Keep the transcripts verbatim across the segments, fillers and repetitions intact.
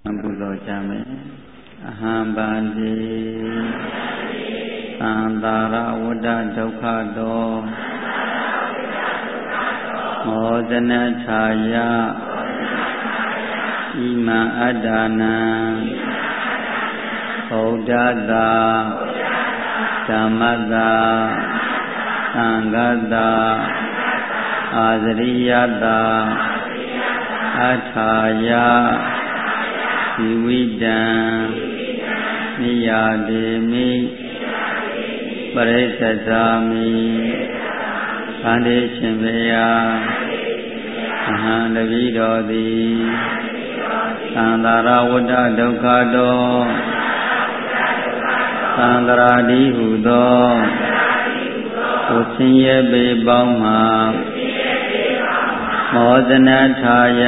ပုသောကြမယ်အဟံဗန္တိသံသာရဝတ္တဒုက္ခတောမောဇနထာယဣမံအတ္တနံဗုဒ္ဓတာဓမ္မတာသံဃတာအာဇရိယတာအထာယဇီဝိတံနိယာဒေမိပရိစ္ဆသာမိဗန္တိရှင်ဘေယအဟံတပိတော်သည်သံသာရဝတ္တဒုက္ခတောသံတရာတိဟုသောကိုဆင်းရဲပေပေါင်းမှာမောဇနထာယ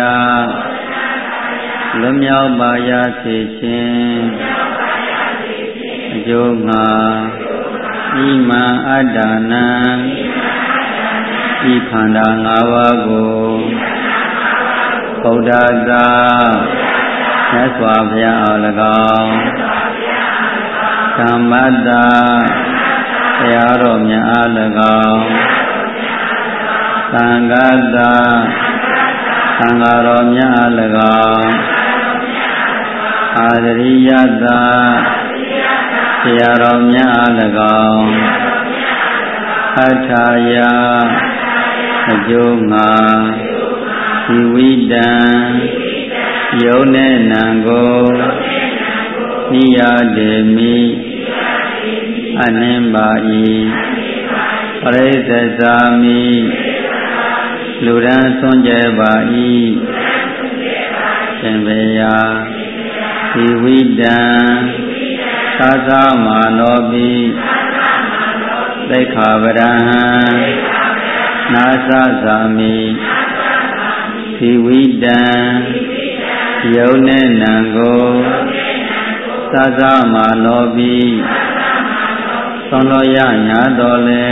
လွမြောက်ပါရစေခြင်းအကျိုးငါဣမံအတ္တနံဤခန္ဓာ၅ပါးကိုဗုဒ္ဓသာမြတ်စွာဘုရားအား၎င်းဓမ္မတာတရားတော်များအား၎င်းသံဃာတာသံဃာတော်များအား၎င်းအာဇရိယတာတရားတော်များအား၎င်းအထာယအကျိုးငါဇီဝိတံယုံနဲ့နံကိုနိယာဒေမိအနှင်းပါ၏ပရိစ္ဆေသာမိလူရန်ဆွံ့ကြပါ၏ရှင်ဘေယဇီဝိတံသာသမနောပိသိက္ခာပဒံနာသဇာမိဇီဝိတံယုံနဲ့နံကိုသာသမနောပိသွန်တော်ရညာတော်လဲ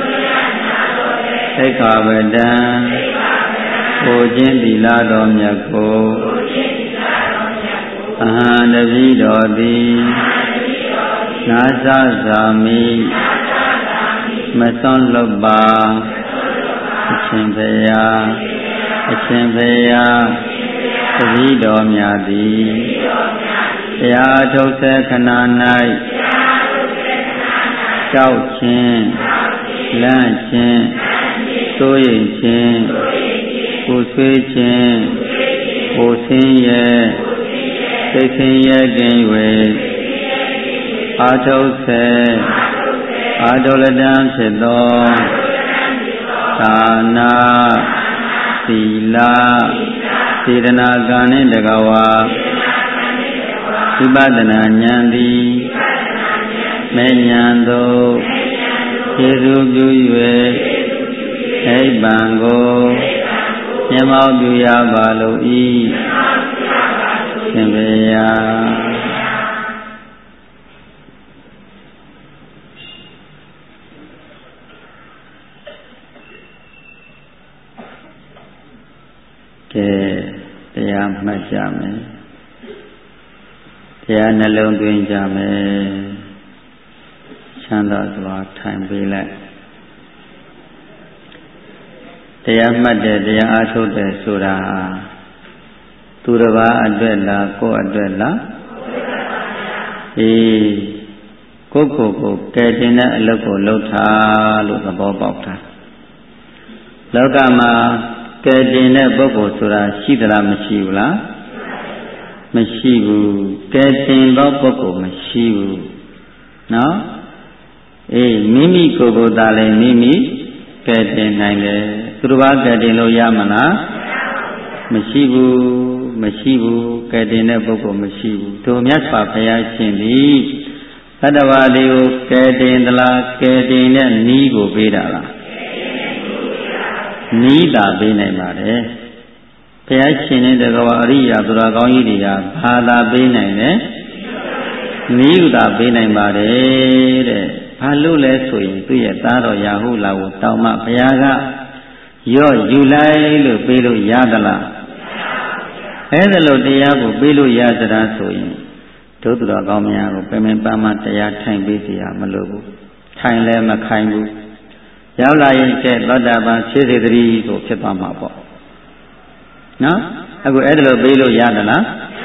သိက္ခာပဒံကိုခြင်းသီလတော်မြတ်ကိုအဟံတပိတော်သည်နာသဇာမိမစွန့်လွတ်ပါအရှင်ဘုရားအရှင်ဘုရားတပိတော်မြတ်သည်တရားထုတ်စေခဏ၌ကြောက်ခြင်းလန့်ခြင်းစိုးရိမ်ခြင်းကိုဆွေးခြင်းကိုဆင်းရဲစိတ်ဆင်းရဲခြင်း၍အာထုတ်စေအာဒုလတံဖြစ်သောဒါနာသီလစေတနာကံနှင့်တကားဝါဝိပဿနာဉာဏ်သည်မဲ့ဉာဏ်သို့ကျေစုပြု၍နိဗ္ဗာန်ကိုမျက်မှောက်ပြုရပါလို့ဤရှင်ဘေယကဲတရားမှတ်ကြမယ်တရားနှလုံးသွင်းကြမယ်ချမ်းသာစွာထိုင်ပေးလိုက်တရားမှတ်တဲ့တရားအားထုတ်တဲ့ဆိုတာဟာသူတစ်ပါးအတွက်လားကိုယ့်အတွက်လားအေးကိုယ့်ကိုယ်ကိုကယ်တင်တဲ့အလုပ်ကိုလုပ်ထားလို့သဘောပေါက်တာလောကမှာကယ်တင်တဲ့ပုဂ္ဂိုလ်ဆိုတာရှိသလားမရှိဘူးလားမရှိဘူးကယ်တင်သောပုဂ္ဂိုလ်မရှိဘူးနော်အေးမိမိကိုယ်ကိုယ်သာလည်းမိမိကယ်တင်နိုင်တယ်သူတစ်ပါးကယ်တင်လို့ရမလားမရှိဘူးမရှိဘူးကယ်တင်တဲ့ပုဂ္ဂိုလ်မရှိဘူးတို့မြတ်စွာဘုရားရှင်သည်သတ္တဝါတွေကိုကယ်တင်သလားကယ်တင်တဲ့နည်းကိုပေးတာလားနည်းသာပေးနိုင်ပါတယ်ဘုရားရှင်နဲ့တကဝအရိယာသူတော်ကောင်းကြီးတွေကဘာသာပေးနိုင်လဲနည်းသာပေးနိုင်ပါတယ်တဲ့ဘာလို့လဲဆိုရင်သူ့ရဲ့သားတော်ရာဟုလာကိုတောင်းမှဘုရားကရော့ယူလိုက်လို့ပေးလို့ရသလားအဲ့ဒါလို့တရားကိုပေးလို့ရသလားဆိုရင်ဒုသူတော်ကောင်းများကိုပင်ပင်ပန်းပန်းတရားထိုင်ပေးเสียမလို့ဘူးထိုင်လည်းမခိုင်ဘူးရောက်လာရင်ကျဲသောတာပန်ဖြစ်စေတည်းဆိုဖြစ်သွားမှာပေါ့နော်အခုအဲ့ဒါလို့ပေးလို့ရသလား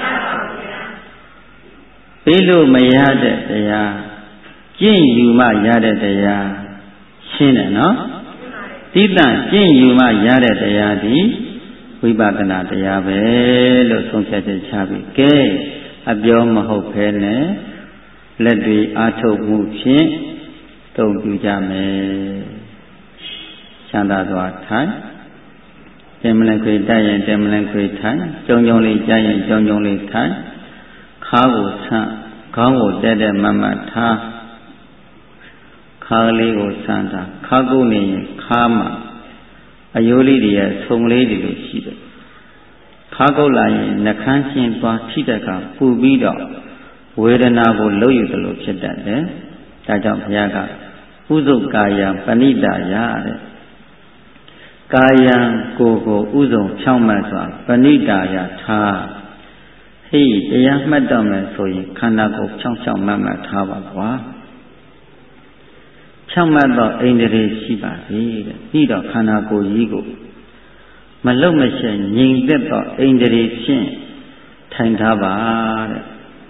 ပေးလို့မရတဲ့တရားကျင့်ယူမှရတဲ့တရားရှင်းတယ်နော်တိတန့်ကျင့်ယူမှရတဲ့တရားဒီဝိပဿနာတရားပဲလို့ဆုံးဖြတ်ချက်ချပြီးကဲအပြောမဟုတ်ဘဲနဲ့လက်တွေအားထုတ်မှုဖြင့်တုံ့ပြုကြမယ်ချမ်းသာစွာထိုင်တင်မလင်ခွေတိုက်ရင်တင်မလင်ခွေထိုင်ကြုံကြုံလေးကြားရင်ကြုံကြုံလေးထိုင်ခါကိုဆန့်ခေါင်းကိုတက်တဲ့မမတ်ထားခါလေးကိုဆန့်တာခါကုတ်နေရင်ခါမှာအယိုးလေးတွေရဲ့ဆုံလေးတွေလို့ရှိတယ်ခါကုတ်လာရင်နှခမ်းရှင်းသွားထိတဲ့ကပူပြီးတော့ဝေဒနာကိုလှုပ်ယူသလိုဖြစ်တတ်တယ်ဒါကြောင့်ဘုရားကဥဇုကာယပဏိတာယတဲ့ကာယံကိုယ်ကိုဥဇုံဖြောင့်မတ်စွာပဏိတာယထားဟေးတရားမှတ်တော့မယ်ဆိုရင်ခန္ဓာကိုယ်ဖြောင့်ဖြောင့်မတ်မတ်ထားပါကွာဖြောင့်မတ်သောအိန္ဒြေရှိပါစေတဲ့ပြီးတော့ခန္ဓာကိုယ်ကြီးကိုမလုံမရှက်ငြိမ်သက်သောအိန္ဒြေဖြင့်ထိုင်ထားပါတဲ့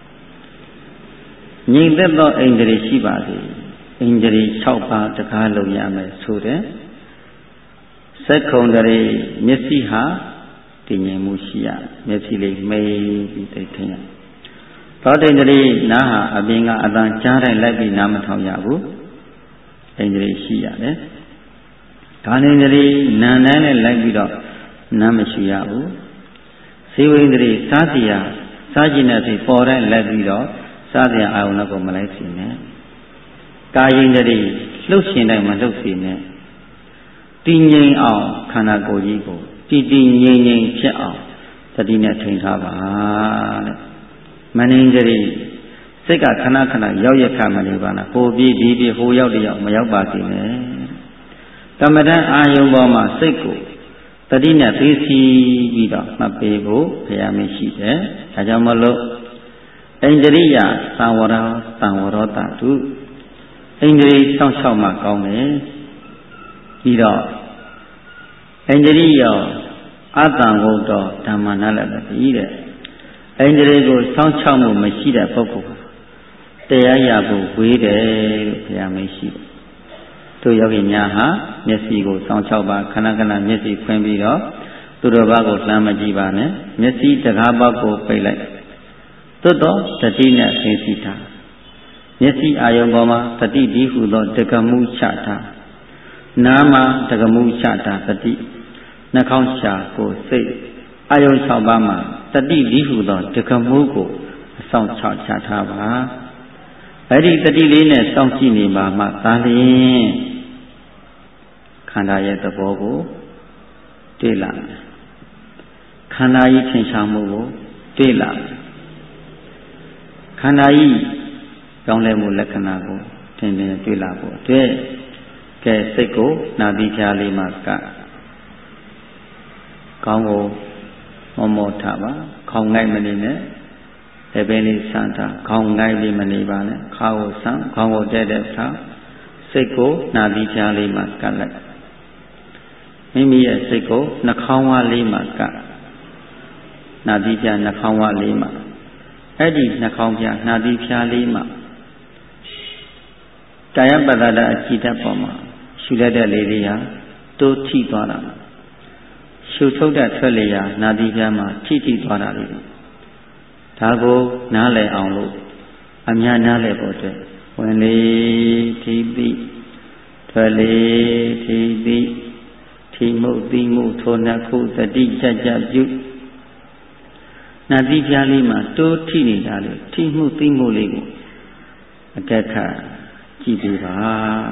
ငြိမ်သက်သောအိန္ဒြေရှိပါစေအိန္ဒြေ၆ပါးတကားလုံးရမယ်ဆိုတဲ့စက္ခုံတရေမျက်စိဟာတည်ငြိမ်မှုရှိရမျက်စိလေးမိတ်ပြီးသိထင်ရသောတိန္ဒြေနားဟာအပြင်ကအတန်ကြားတိုင်းလိုက်ပြီးနားမထောင်ရဘူးအိန္ဒြေရှိရတယ်ကာနိန္ဒြေနာနဲ့လည်းလိုက်ပြီးတော့နားမရှိရဘူးစေဝိန္ဒြေစားစီရစားကြည့်နေပြီပေါ်တိုင်းလိုက်ပြီးတော့စားတဲ့အာယုန်ကိုမလိုက်စီနဲ့ကာယိန္ဒြေလှုပ်ရှင်တိုင်းမလှုပ်စီနဲ့တည်ငြိမ်အောင်ခန္ဓာကိုယ်ကြီးကိုတည်တည်ငြိမ်ငြိမ်ဖြစ်အောင်တတိနဲ့ထိန်ထားပါတဲ့မနိန္ဒြေစိတ်ကခဏခဏရောက်ရခမနေပါနဲ့ဟိုပြေးဒီပြေးဟိုရောက်တရောက်မရောက်ပါစေနဲ့ကမ္မဋ္ဌာန်းအာယုံပေါ်မှာစိတ်ကိုတတိနဲ့သိစီပြီးတော့မှတ်ပေးဖို့ဘုရားမရှိတယ်ဒါကြောင့်မလို့ဣန္ဒြိယသံဝရသံဝရောတတုဣန္ဒြေစောင့်ရှောက်မှကောင်းတယ်ပြီးတော့ဣန္ဒြိယအတံဝုဒ္ဓဓမ္မနာလည်းပဲပြီးတဲ့ဣန္ဒြေကိုစောင့်ရှောက်မှုမရှိတဲ့ပုဂ္ဂိုလ်တရားရဖို့ဝေးတယ်လို့ဘုရားမရှိတယ်တို့ယောဂီများဟာမျက်စိကိုစောင့်ရှောက်ပါခဏခဏမျက်စိဖွင့်ပြီးတော့သူတော်ဘာကိုလှမ်းမကြည့်ပါနဲ့မျက်စိတကားပေါက်ကိုပိတ်လိုက်သို့တော့တတိနဲ့သိသိထားမျက်စိအာယုံပေါ်မှာတတိဒီဟုသောတက္ကမှုချထားနားမှာတက္ကမှုချထားတတိနှာခေါင်းရှာကိုစိတ်အာယုံ၆ပါးမှာတတိဒီဟုသောတက္ကမှုကိုအဆောင်ချချထားပါအဲ့ဒီတတိလေးနဲ့စောင့်ကြည့်နေပါမှသာလျှင်ခန္ဓာရဲ့သဘောကိုတွေ့လာမယ်ခန္ဓာကြီးထင်ရှားမှုကိုတွေ့လာမယ်ခန္ဓာကြီးကြောင်းလဲမှုလက္ခဏာကိုထင်ထင်တွေ့လာဖို့အတွက်ကဲစိတ်ကိုနာသီဖြားလေးမှာကကောင်းကိုမောမောထားပါခေါင်းငိုက်မနေနဲ့ဘယ်ပဲလေးဆန်းတာခေါင်းငိုက်လေးမနေပါနဲ့ခါကိုဆန်းခေါင်းကိုတဲ့တဲ့ထားစိတ်ကိုနာသီဖြားလေးမှာကပ်လိုက်မိမိရဲ့စိတ်ကိုနှာခေါင်းဝါးလေးမှာကပ်နာသီဖြားနှာခေါင်းဝါးလေးမှာအဲ့ဒီနှာခေါင်းဖြားနာသီဖြားလေးမှာကာယပတ္တဒအကြည့်တတ်ပေါ်မှာရှုလိုက်တဲ့လေလေးဟာတိုးထိသွားတာရှုထုတ်တဲ့ထွက်လေဟာနာသီဖြားမှာထိထိသွားတာလေးဒါကိုနားလည်အောင်လို့အများနားလည်ဖို့အတွက်ဝင်လေထိပိထွက်လေထိပိထိမှုတိမှုထိုနှစ်ခုတတိကြကြပြုနာသီဖြားလေးမှာတိုးထိနေတာလေထိမှုတိမှုလေးကိုအကက်ခါကြည့်ပြပါ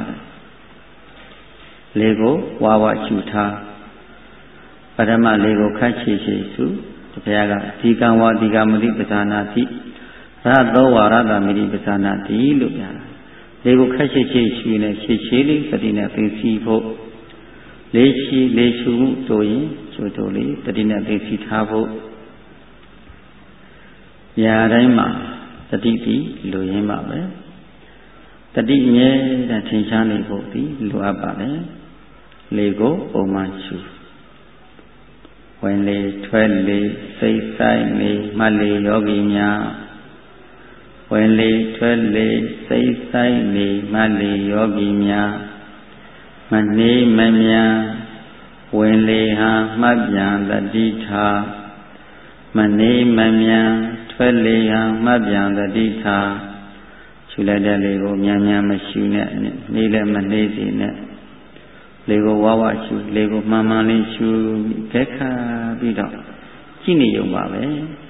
လေကိုဝါဝရှုထားပထမလေကိုခတ်ချေချေစုဘုရားကဒီကံဝါဒီကမတိပဇာနာတိရသောဝါရတမိတိပဇာနာတိလို့ပြောတာလေကိုခတ်ချေချေရှုနေချေချေလေးပတိနဲ့သိစီဖို့လေးရှိလေးရှုမှုတို့ရင်ချို့တို့လေးပတိနဲ့သိစီထားဖို့ရာတိုင်းမှာတတိတိလိုရင်းပါပဲတတိမြဲတဲ့ထင်ရှားနေဖို့ဒီလိုအပ်ပါလေလေကိုပုံမှန်ရှုဝင်လေထွက်လေစိတ်ဆိုင်လေမှတ်လေယောဂီများဝင်လေထွက်လေစိတ်ဆိုင်လေမှတ်လေယောဂီများမနေမမြန်ဝင်လေဟာမှတ်ပြန်တတိထားမနေမမြန်ထွက်လေဟာမှတ်ပြန်တတိထားရှုလိုက်တဲ့လေကိုမြန်မြန်မရှုနဲ့နေလည်းမနေစေနဲ့လေကိုဝါဝရှုလေကိုမှန်မှန်လေးရှုခက်ခါပြီးတော့ကြည့်နေရုံပါပဲ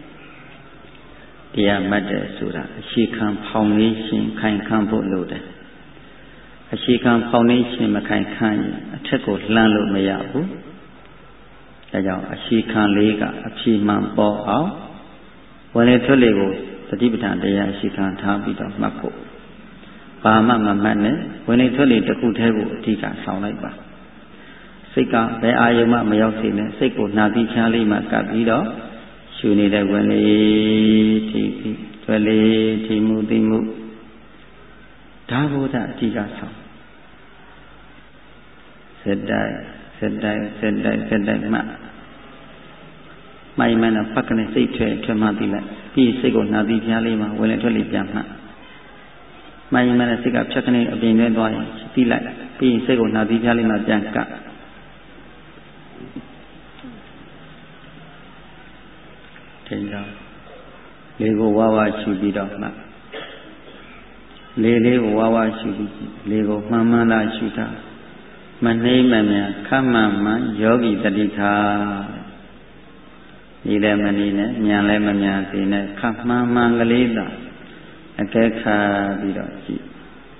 တရားမှတ်တယ်ဆိုတာအရှိခံဖောင်လေးရှင်ခိုင်ခံဖို့လိုတယ်အရှိခံဖောင်လေးရှင်မခိုင်ခံရင်အထက်ကိုလှမ်းလို့မရဘူးဒါကြောင့်အရှိခံလေးကအဖြေမှန်ပေါ်အောင်ဝင်လေထွက်လေကိုသတိပဋ္ဌာန်တရားအရှိခံထားပြီးတော့မှတ်ဖို့ဘာမှမမှတ်နဲ့ဝင်လေထွက်လေတစ်ခုတည်းကိုအဓိကဆောင်လိုက်ပါစိတ်ကဘယ်အာယုံမှမရောက်စေနဲ့စိတ်ကိုနှာသီးချားလေးမှကပ်ပြီးတော့ရှုနေတဲ့ဝင်လေထိပြီးထွက်လေထိမှုသိမှုဒါဘုရားအဓိကဆောင်စက်တိုက်စက်တိုက်စက်တိုက်စက်တိုက်မှမိုင်မနဲ့ပတ်ကနေစိတ်ထွက်ထွက်မှပြီးလိုက်ပြီးစိတ်ကိုနှာသီးချားလေးမှဝင်လေထွက်လေပြန်မှမိုင်မနဲ့စိတ်ကဖြတ်ကနေအပြင်ထဲသွားရင်ပြီးလိုက်ပြီးစိတ်ကိုနှာသီးချားလေးမှပြန်ကပ်ထင်တော့လေကိုဝါဝါရှုပြီးတော့မှလေလေးကိုဝါဝါရှုပြီးလေကိုမှန်မှန်လားရှုတာမနှိမ့်မမြန်ခမ်းမှန်မှန်ယောဂီတတိထားဒီလည်းမနေနဲ့မြန်လည်းမမြန်စေနဲ့ခမ်းမှန်မှန်ကလေးသာအကဲခါပြီးတော့ကြည့်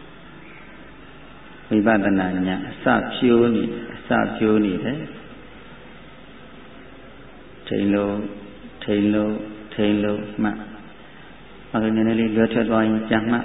ဝိပဿနာဉာဏ်အစဖြိုးနေအစဖြိုးနေတယ်ထိန်လို့ထိန်လို့ထိန်လို့မှတ်အခုနည်းနည်းလေးလွယ်ထွက်သွားရင်ကြံမှတ်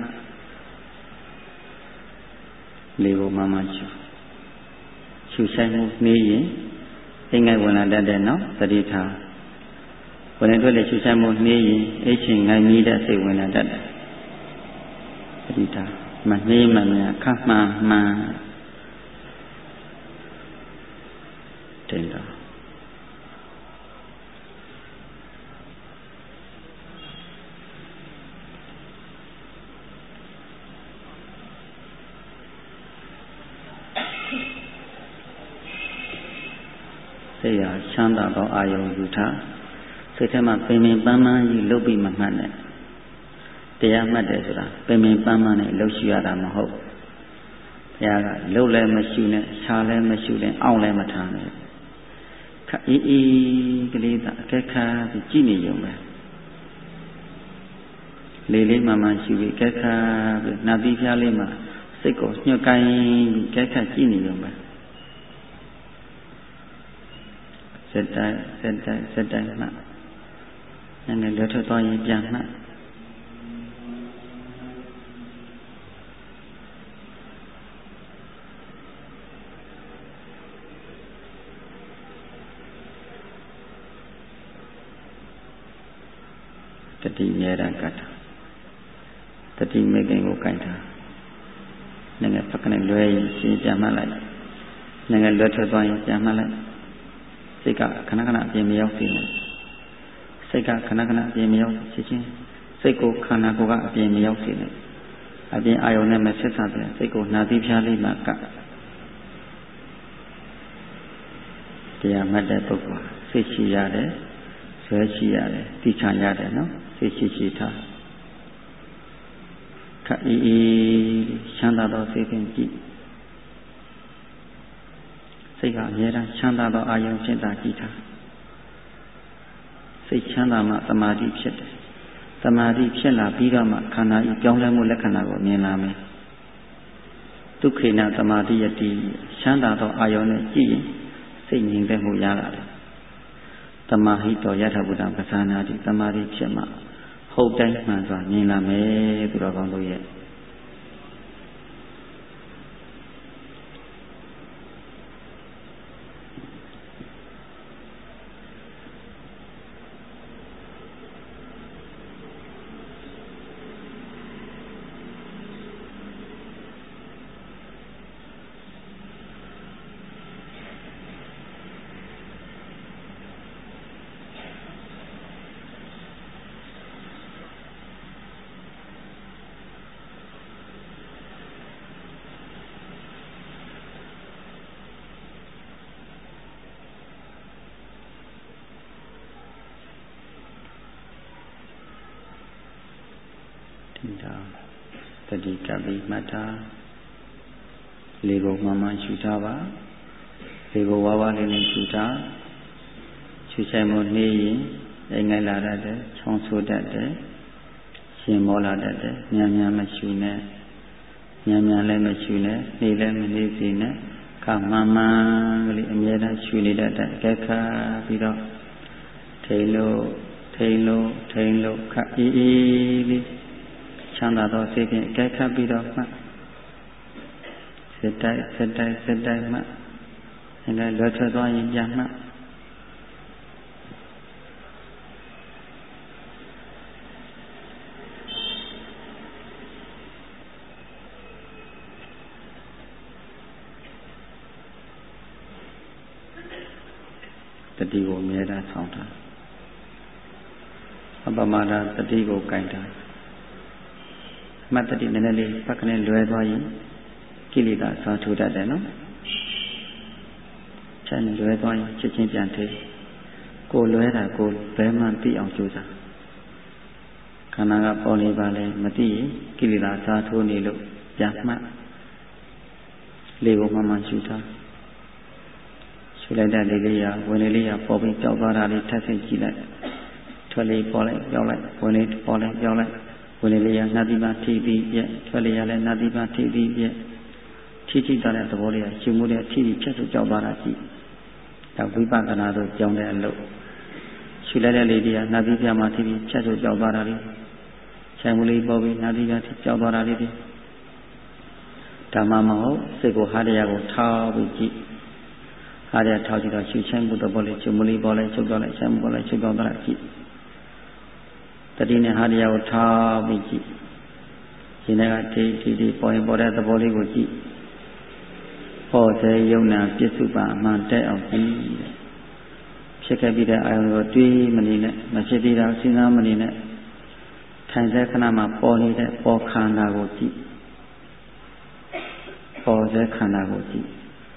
လေကိုမှမှရှုရှုဆိုင်မှုနှေးရင်သိငယ်ဝင်လာတတ်တယ်နော်သတိထားဝင်နေထွက်လေရှုဆိုင်မှုနှေးရင်အိတ်ချင်ငိုင်းမိတဲ့စိတ်ဝင်လာတတ်တယ်သတိထားမနှေးမမြန်ခပ်မှန်မှန်တင်တော့စိတ်ဟာချမ်းသာသောအာယုံယူထားစိတ်ထဲမှာပင်ပင်ပန်းပန်းကြီးလှုပ်ပြီးမှမှတ်နဲ့တရားမှတ်တယ်ဆိုတာပင်ပင်ပန်းပန်းနဲ့လှုပ်ရှိရတာမဟုတ်ဘုရားကလှုပ်လည်းမရှိနဲ့ခြားလည်းမရှိနဲ့အောင့်လည်းမထားနဲ့ခက်အေးအေးကလေးသာအခက်ခါပြီးကြည့်နေရုံပဲလေးလေးမှမှရှိပြီးအခက်ခါပြီးနာတိပြားလေးမှာစိတ်ကိုညှို့ကိုင်းပြီးအခက်ခါကြည့်နေရုံပဲစက်တိုင်းစက်တိုင်းစက်တိုင်းမှနည်းနည်းလွတ်ထွက်သွားရင်ပြန်မှတတိမြဲတမ်းကတ်တာတတိမေခင်ကိုကိုင်တာနည်းနည်းဖက်ကနေလွဲရင်ရှင်းပြန်မှလိုက်နည်းနည်းလွတ်ထွက်သွားရင်ပြန်မှလိုက်စိတ်ကခဏခဏအပြင်မရောက်စေနဲ့စိတ်ကခဏခဏအပြင်မရောက်ချက်ချင်းစိတ်ကိုခန္ဓာကိုယ်ကအပြင်မရောက်စေနဲ့အပြင်အာယုန်နဲ့မဆက်ဆက်တဲ့စိတ်ကိုနှာသီးဖြားလေးမှကတရားမှတ်တဲ့ပုဂ္ဂိုလ်စိတ်ရှိရတယ်ဆွဲရှိရတယ်တိချာရတယ်နော်စိတ်ရှိရှိထားခက်အေးအေးချမ်းသာသောစိတ်ဖြင့်ကြည့်စိတ်ကအမြဲတမ်းချမ်းသာသောအာယုံဖြင့်သာကြည့်ထားစိတ်ချမ်းသာမှသမာဓိဖြစ်တယ်သမာဓိဖြစ်လာပြီးတော့မှခန္ဓာဤပြောင်းလဲမှုလက္ခဏာကိုမြင်လာမယ်ဒုက္ခိနသမာဓိယတိချမ်းသာသောအာယုံနဲ့ကြည့်ရင်စိတ်ငြိမ်သက်မှုရလာတယ်သမာဟိတောယထဗုဒ္ဓပဇာနာတိသမာဓိဖြစ်မှဟုတ်တိုင်းမှန်စွာမြင်လာမယ်သူတော်ကောင်းတို့ရဲ့ဒါတတိကပ်ပြီးမှတ်ထားလေကိုမှန်မှန်ရှုထားပါလေကိုဝါးဝါးလေးနဲ့ရှုထားရှုဆိုင်မှုနှေးရင်အိမ်ငိုက်လာတတ်တယ်ချောင်းဆိုးတတ်တယ်ရှင်မောလာတတ်တယ်ညံ့ညံ့မရှုနဲ့ညံ့ညံ့လည်းမရှုနဲ့နှေးလည်းမနှေးစေနဲ့ခမှန်မှန်ကလေးအမြဲတမ်းရှုနေတတ်တဲ့အကဲခါပြီးတော့ထိန်လို့ထိန်လို့ထိန်လို့ခအေးအေးလေးချမ်းသာသောစိတ်ဖြင့်အကဲခတ်ပြီးတော့မှစိတ်တိုင်းစိတ်တိုင်းစိတ်တိုင်းမှအဲဒါလွယ်ထွက်သွားရင်ပြန်မှတတိကိုအမြဲတမ်းဆောင်ထားအပမဒတတိကိုကင်ထားမတ္တိနည်းနည်းလေးပက္ခနဲ့လွယ်သွားရင်ကိလေသာဆွာထူတတ်တယ်နော်ချမ်းလွယ်သွားရင်ချက်ချင်းပြန်ထိကိုလွယ်တာကိုဘယ်မှသိအောင်ကြိုးစားခန္ဓာကပေါ်နေပါလေမသိရင်ကိလေသာဆွာထိုးနေလို့ပြန်မှတ်လေးကိုမှမှရှုထားရှုလိုက်တဲ့လေးလေးရဝင်လေးလေးရပေါ်ပြီးကြောက်သွားတာလေးထပ်ဆင့်ကြည့်လိုက်ထွက်လေးပေါ်လိုက်ကြောက်လိုက်ဝင်လေးပေါ်လိုက်ကြောက်လိုက်ဝင်လေလေးရနတ်တိပထိပြီးပြက်ထွက်လေရလဲနတ်တိပထိပြီးပြက်ထိထိတတဲ့သဘောလေးကရှင်မှုတဲ့ထိပြီးဖြတ်ထုတ်ကြောက်သွားတာကြည့်ဒါဝိပဿနာတို့ကြောင်းတဲ့အလုပ်ရှုလိုက်တဲ့လေးတွေကနတ်တိပမှာထိပြီးဖြတ်ထုတ်ကြောက်သွားတာလေးဆိုင်မှုလေးပေါ်ပြီးနတ်တိပထိကြောက်သွားတာလေးဒီဓမ္မမဟုတ်စိတ်ကိုဟာတရားကိုထောက်ပြီးကြည့်ဟာတရားထောက်ကြည့်တော့ရှုဆိုင်မှုသဘောလေးရှင်မှုလေးပေါ်လိုက်ချုပ်ကြောက်လိုက်ဆိုင်မှုပေါ်လိုက်ချုပ်ကြောက်သွားတာကြည့်တတိနဲ့ဟာတရားကိုထားပြီးကြည့်ရှင်ကထိထိထိပေါ်ရင်ပေါ်တဲ့သဘောလေးကိုကြည့်ပေါ်တဲ့ယုံနာပြစ္စုပန်အမှန်တက်အောင်ကြည့်ဖြစ်ခဲ့ပြီးတဲ့အာယုံကိုတွေးမနေနဲ့မဖြစ်သေးတာစဉ်းစားမနေနဲ့ထိုင်တဲ့ခဏမှာပေါ်နေတဲ့ပေါ်ခန္ဓာကိုကြည့်ပေါ်တဲ့ခန္ဓာကိုကြည့်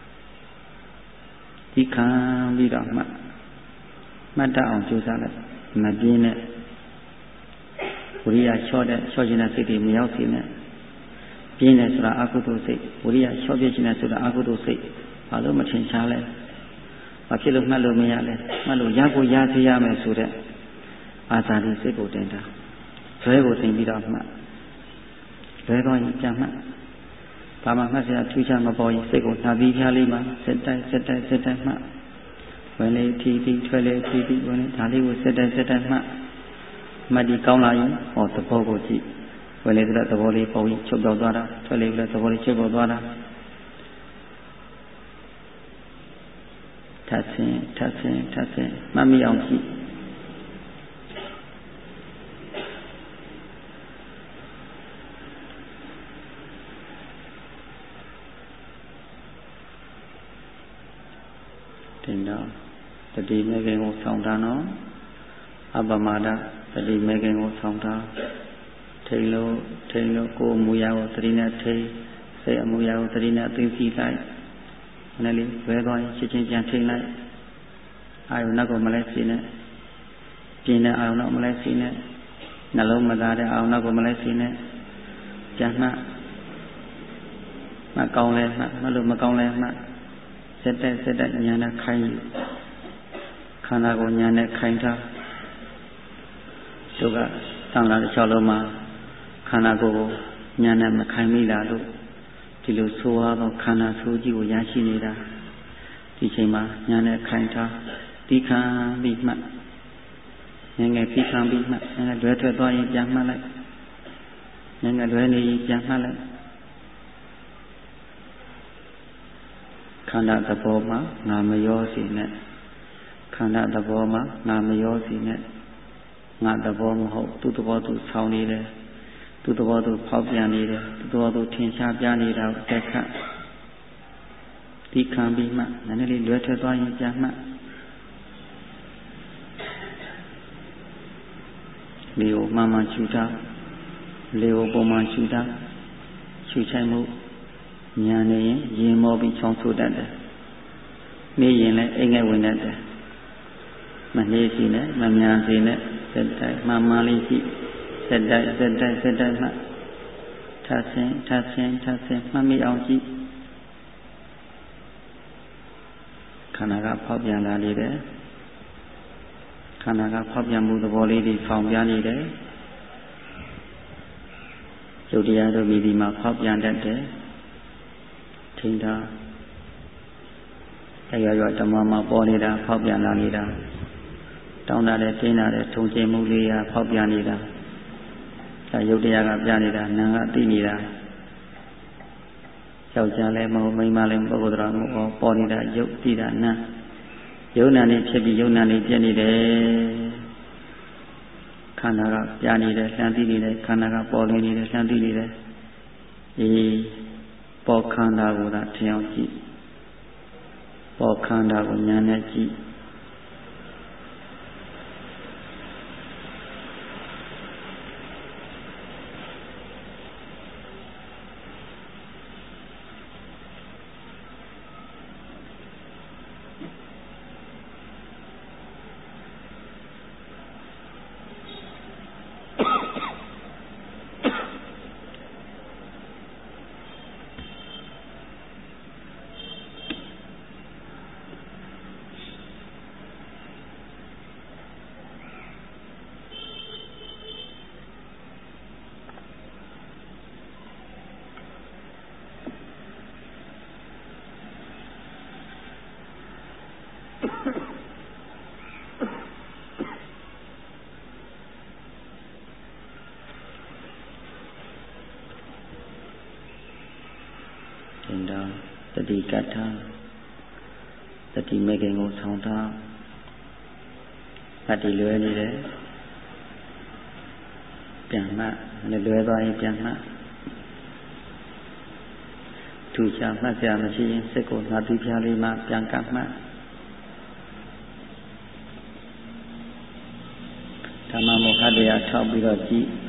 ဒီခံပြီးတော့မှမှတ်တအောင်ကြိုးစားလိုက်မပြင်းနဲ့ဝိရိယလျှော့တဲ့လျှော့ခြင်းတဲ့စိတ်တွေမရောက်စေနဲ့ပြင်းတယ်ဆိုတာအကုသိုလ်စိတ်ဝိရိယလျှော့ပြခြင်းတဲ့ဆိုတာအကုသိုလ်စိတ်ဘာလို့မထင်ရှားလဲဘာဖြစ်လို့မှတ်လို့မရလဲမှတ်လို့ရကိုရစေရမယ်ဆိုတဲ့အာသာတိစိတ်ကိုတင်တာဇွဲကိုတင်ပြီးတော့မှတ်လွဲတော့ရင်ပြန်မှတ်ဘာမှမှတ်စရာထူးခြားမပေါ်ရင်စိတ်ကိုနှာပြီးဖြားလေးမှစက်တိုက်စက်တိုက်စက်တိုက်မှတ်ဝင်လေထီထီထွက်လေထီထီဝင်လေဒါလေးကိုစက်တိုက်စက်တိုက်မှတ်မတ္တိကောင်းလာရင်ဟောသဘောကိုကြည့်ဝင်လေတဲ့သဘောလေးပေါ်ပြီးချုပ်တော့သွားတာထွက်လေတဲ့သဘောလေးချုပ်တော့သွားတာထပ်ဆင်းထပ်ဆင်းထပ်ဆင်းမှတ်မိအောင်ကြည့်တင်တော့တတိမေခင်ကိုဆောင်တာနော်အပမဒတတိမေခင်ကိုဆောင်တာထိန်လို့ထိန်လို့ကိုယ်အမူအရာကိုသတိနဲ့ထိန်စိတ်အမူအရာကိုသတိနဲ့သိသိလိုက်နည်းလေးဝဲသွားရင်ချက်ချင်းပြန်ထိန်လိုက်အာယုနောက်ကိုမလဲစီနဲ့ပြင်းတဲ့အာယုနောက်မလဲစီနဲ့နှလုံးမသားတဲ့အာယုနောက်ကိုမလဲစီနဲ့ပြန်မှမကောင်းလဲမှမလို့မကောင်းလဲမှစက်တက်စက်တက်ညာနဲ့ခိုင်းခန္ဓာကိုညာနဲ့ခိုင်းထားသူကသံဃာတစ်ချောင်းလုံးမှာခန္ဓာကိုယ်ကိုညာနဲ့မခိုင်းမိလားလို့ဒီလိုဆိုရတော့ခန္ဓာဆိုးကြီးကိုရရှိနေတာဒီချိန်မှာညာနဲ့ခိုင်းထားတိခံပြီးမှငယ်ငယ်တိခံပြီးမှငယ်ငယ်လွဲထွက်သွားရင်ပြန်မှတ်လိုက်ငယ်ငယ်လွဲနေရင်ပြန်မှတ်လိုက်ခန္ဓာသဘောမှာငါမရောစီနဲ့ခန္ဓာသဘောမှာငါမရောစီနဲ့ငါသဘောမဟုတ်သူ့သဘောသူဆောင်းနေတယ်သူ့သဘောသူဖောက်ပြန်နေတယ်သူ့သဘောသူထင်ရှားပြနေတာကိုတက်ခတ်ဒီခံပြီးမှနည်းနည်းလေးလွဲထွက်သွားရင်ပြန်မှလေကိုမှန်မှန်ရှုထားလေကိုပုံမှန်ရှုထားရှုချိုင်မှုဉာဏ်နဲ့ရင်ရင်မောပြီးချောင်းဆိုတတ်တယ်နေရင်လည်းအိမ်ငယ်ဝင်တတ်တယ်မနှေးစီနဲ့မမြန်စီနဲ့စက်တိုင်းမှန်မှန်လေးကြည့်ဆက်တိုက်ဆက်တိုက်ဆက်တိုက်မှထဆင်းထဆင်းထဆင်းမှတ်မိအောင်ကြည့်ခန္ဓာကဖောက်ပြန်လာနေတယ်ခန္ဓာကဖောက်ပြန်မှုသဘောလေးတွေဖောင်ပြနေတယ်ယုတ်တရားတို့မိဒီမှာဖောက်ပြန်တတ်တယ်ထင်တာတရားရဓမ္မမှာပေါ်နေတာဖောက်ပြန်လာနေတာတောင်းတာတဲ့တင်းတာတဲ့ထုံကျင်မှုလေးရာဖောက်ပြန်နေတာဒါယုတ်တရားကပြနေတာနာကသိနေတာယောက်ျားလည်းမဟုတ်မိန်းမလည်းပုဂ္ဂိုလ်တော်မဟုတ်ပေါ်နေတာယုတ်သိတာနာယုံနာနေဖြစ်ပြီးယုံနာနေပြည့်နေတယ်ခန္ဓာကပြနေတယ်လှမ်းသိနေတယ်ခန္ဓာကပေါ်နေနေတယ်လှမ်းသိနေတယ်ဒီပေါ်ခန္ဓာကိုသာထင်အောင်ကြည့်ပေါ်ခန္ဓာကိုဉာဏ်နဲ့ကြည့်တတိကထာတတိမေခင်ကိုဆောင်ထားအတ္တိလွယ်နေတယ်ပြန်မှလည်းလွယ်သွားရင်ပြန်မှထူချမှတ်စရာမရှိရင်စိတ်ကိုငါပြီးပြလေးမှပြန်ကပ်မှဓမ္မမောဟတရားထောက်ပြီးတော့ကြည့်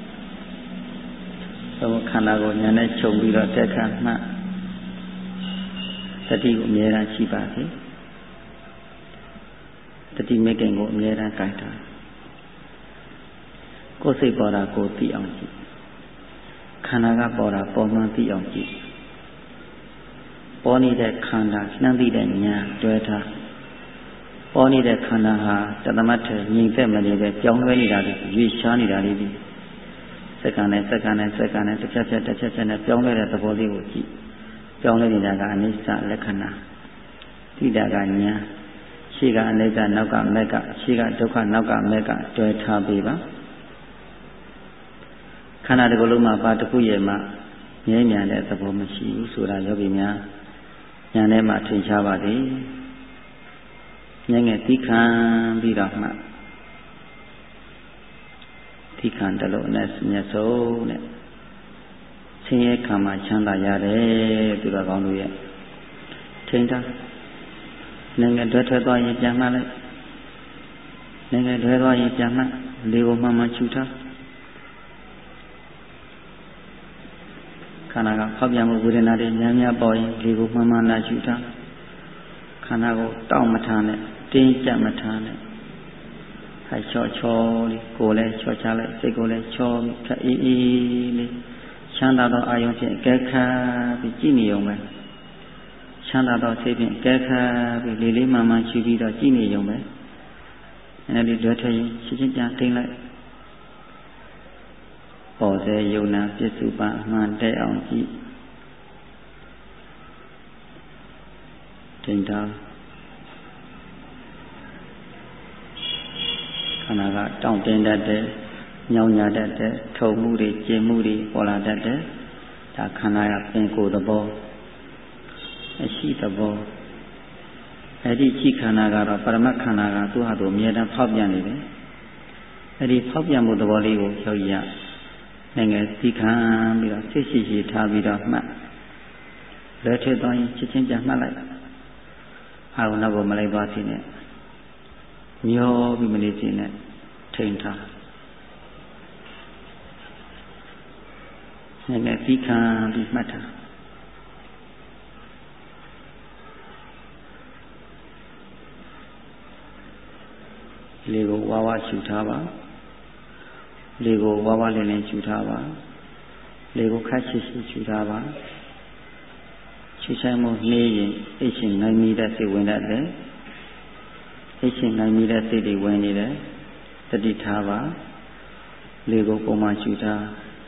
သောခန္ဓာကိုဉာဏ်နဲ့ခြုံပြီးတော့တက်ခတ်မှတတိကိုအမြဲတမ်းရှိပါစေတတိမေခင်ကိုအမြဲတမ်းကြိုက်တာကိုယ်စိတ်ပေါ်တာကိုသိအောင်ကြည့်ခန္ဓာကပေါ်တာပေါ်မှန်သိအောင်ကြည့်ပေါ်နေတဲ့ခန္ဓာနှမ်းသိတဲ့ဉာဏ်တွဲထားပေါ်နေတဲ့ခန္ဓာဟာတသမတ်ထဲငြိမ်သက်မနေပဲပြောင်းလဲနေတာတွေရွေ့ရှားနေတာတွေဒီစက္ကန့်နဲ့စက္ကန့်နဲ့စက္ကန့်နဲ့တစ်ချက်ချက်တစ်ချက်ချက်နဲ့ပြောင်းလဲတဲ့သဘောလေးကိုကြည့်ပြောင်းလဲနေတာကအနိစ္စလက္ခဏာသိတာကညာရှိကအနိစ္စနောက်ကမက်ကရှိကဒုက္ခနောက်ကမက်ကတွဲထားပေးပါခန္ဓာတစ်ခုလုံးမှာဘာတစ်ခုရဲ့မှငြိမ်းမြန်တဲ့သဘောမရှိဘူးဆိုတာယောဂီများဉာဏ်ထဲမှာထင်ရှားပါသည်ဉာဏ်ငယ်သိခံပြီးတော့မှသိခံတယ်လို့နဲ့မျက်စုံနဲ့ဆင်းရဲခံမှချမ်းသာရတယ်သူတော်ကောင်းတို့ရဲ့ထိန်းထားနိုင်ငံတွဲထွက်သွားရင်ပြန်မှလိုက်နိုင်ငံတွဲသွားရင်ပြန်မှလေးကိုမှမှချူထားခန္ဓာကဖောက်ပြန်မှုဝေဒနာတွေများများပေါ်ရင်လေးကိုမှမှနာချူထားခန္ဓာကိုတောင့်မထားနဲ့တင်းကြပ်မထားနဲ့ဟိုက်ချောချောလေးကိုယ်လည်းချောချလိုက်စိတ်ကိုလည်းချောပြီးခက်အေးအေးလေးချမ်းသာသောအာယုံဖြင့်ကဲခါပြီးကြည့်နေုံပဲချမ်းသာသောစိတ်ဖြင့်ကဲခါပြီးလေးလေးမှန်မှန်ရှိပြီးတော့ကြည့်နေုံပဲအဲဒီလွယ်ထရင်ရှင်းရှင်းပြန်သိလိုက်ပေါ်စေယုံနာပစ္စုပန်အမှန်တဲ့အောင်ကြည့်တင်တာခန္ဓာကတောင့်တင်းတတ်တဲ့ညောင်ညာတတ်တဲ့ထုံမှုတွေကျင်မှုတွေပေါ်လာတတ်တဲ့ဒါခန္ဓာရပင်ကိုယ်သဘောအရှိသဘောအဲ့ဒီရှိခန္ဓာကတော့ပရမတ်ခန္ဓာကသူ့ဟာသူအမြဲတမ်းဖောက်ပြန်နေတယ်အဲ့ဒီဖောက်ပြန်မှုသဘောလေးကိုယောဂီရနိုင်ငံသိခံပြီးတော့စိတ်ရှိရှိထားပြီးတော့မှတ်လက်ထက်သွားရင်ချက်ချင်းပြန်မှတ်လိုက်အာရုံတော့မလိုက်သွားစေနဲ့မျောပြီးမနေစေနဲ့ထိန်ထားနိုင်ငံသိခံပြီးမှတ်ထားလေးကိုဝါဝါရှုထားပါလေကိုဝါဝလေးလေးရှူထားပါလေကိုခက်ရှိရှိရှူထားပါရှူဆိုင်မှုနှေးရင်အိတ်ရှင်နိုင်မိတဲ့စိတ်ဝင်တတ်တယ်အိတ်ရှင်နိုင်မိတဲ့စိတ်တွေဝင်နေတယ်တတိထားပါလေကိုပုံမှန်ရှူထား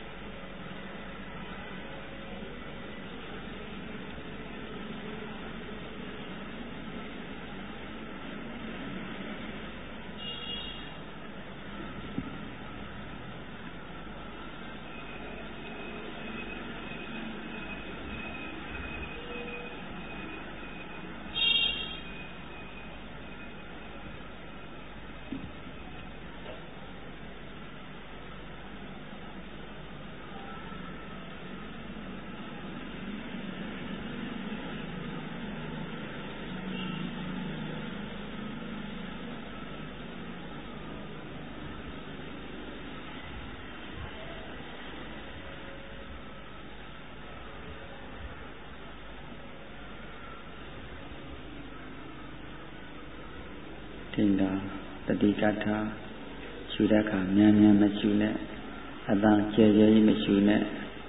တင်တာတတိကထာရှုတဲ့အခါမြန်မြန်မရှုနဲ့အတန်ကျဲကျဲကြီးမရှုနဲ့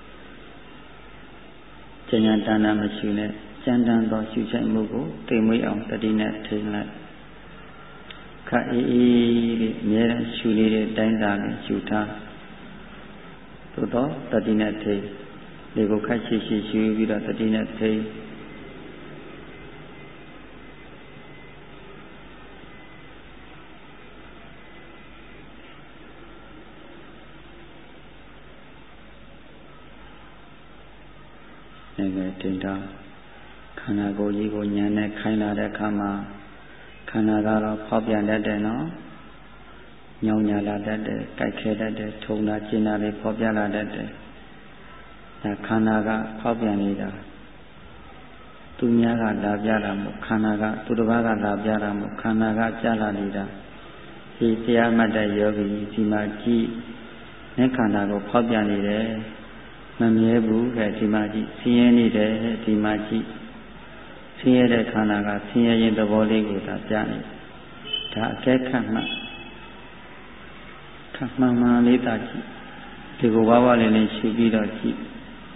ကျဉ်းကျဉ်းတန်းတန်းမရှုနဲ့ကြမ်းတမ်းသောရှုချိုက်မှုကိုတိမ်မွေးအောင်တတိနဲ့ထိန်းလိုက်ခက်အေးအေးလေးအမြဲတမ်းရှုနေတဲ့တိုင်းတာနဲ့ရှုထားသို့တော့တတိနဲ့ထိန်းဒီကိုခက်ရှိရှိရှုပြီးတော့တတိနဲ့ထိန်းတင်တာခန္ဓာကိုယ်ကြီးကိုဉာဏ်နဲ့ခိုင်းလာတဲ့အခါမှာခန္ဓာကတော့ဖောက်ပြန်တတ်တယ်နော်ညောင်ညာလာတတ်တယ်ကြိုက်ခဲတတ်တယ်ထုံတာကျင်တာတွေဖောက်ပြန်လာတတ်တယ်ဒါခန္ဓာကဖောက်ပြန်နေတာသူများကလာပြတာမို့ခန္ဓာကသူတစ်ပါးကလာပြတာမို့ခန္ဓာကကြာလာနေတာဒီတရားမှတ်တဲ့ယောဂီဒီမှာကြည့်နဲ့ခန္ဓာကိုဖောက်ပြန်နေတယ်မမြဲဘူးကဲဒီမှာကြည့်ဆင်းရဲနေတယ်ဒီမှာကြည့်ဆင်းရဲတဲ့ခန္ဓာကဆင်းရဲရင်သဘောလေးကိုဒါကြားနေဒါအကဲခတ်မှခတ်မှန်မှန်လေးသာကြည့်ဒီကိုဝါဝလေးလေးရှုပြီးတော့ကြည့်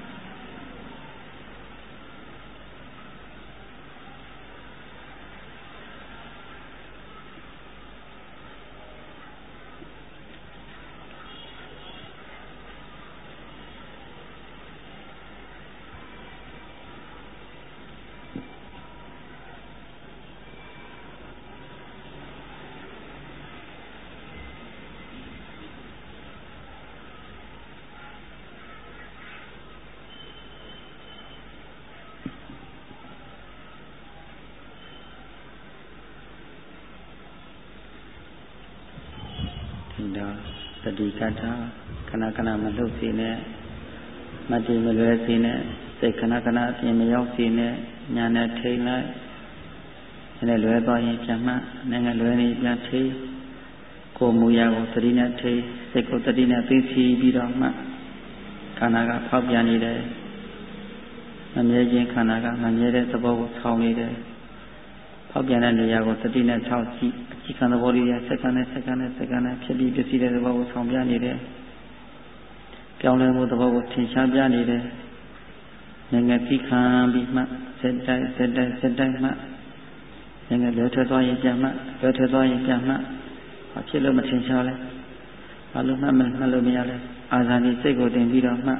တတိကထာခဏခဏမလှုပ်စေနဲ့မတည်မလွဲစေနဲ့စိတ်ခဏခဏအပြင်မရောက်စေနဲ့ညာနဲ့ထိန်လိုက်နဲ့လွဲသွားရင်ပြန်မှနဲ့လွဲနေပြန်ထိန်ကိုယ်မူရာကိုတတိနဲ့ထိန်စိတ်ကိုတတိနဲ့သိသိပြီးတော့မှခန္ဓာကဖောက်ပြန်နေတယ်မမြဲခြင်းခန္ဓာကမမြဲတဲ့သဘောကိုဆောင်းနေတယ်ဖောက်ပြန်တဲ့နေရာကိုတတိနဲ့ထောက်ကြည့်အကြည့်ခံသဘောလေးရစက္ကန့်နဲ့စက္ကန့်နဲ့စက္ကန့်နဲ့ဖြစ်ပြီးပြည့်စည်တဲ့သဘောကိုဆောင်ပြနေတယ်ပြောင်းလဲမှုသဘောကိုထင်ရှားပြနေတယ်ငယ်ငယ်ပြီးခံပြီးမှစက်တိုက်စက်တိုက်စက်တိုက်မှငယ်ငယ်လွယ်ထွက်သွားရင်ပြန်မှလွယ်ထွက်သွားရင်ပြန်မှဘာဖြစ်လို့မထင်ရှားလဲဘာလို့မှမမှလို့မရလဲအာဇာနည်စိတ်ကိုတင်ပြီးတော့မှ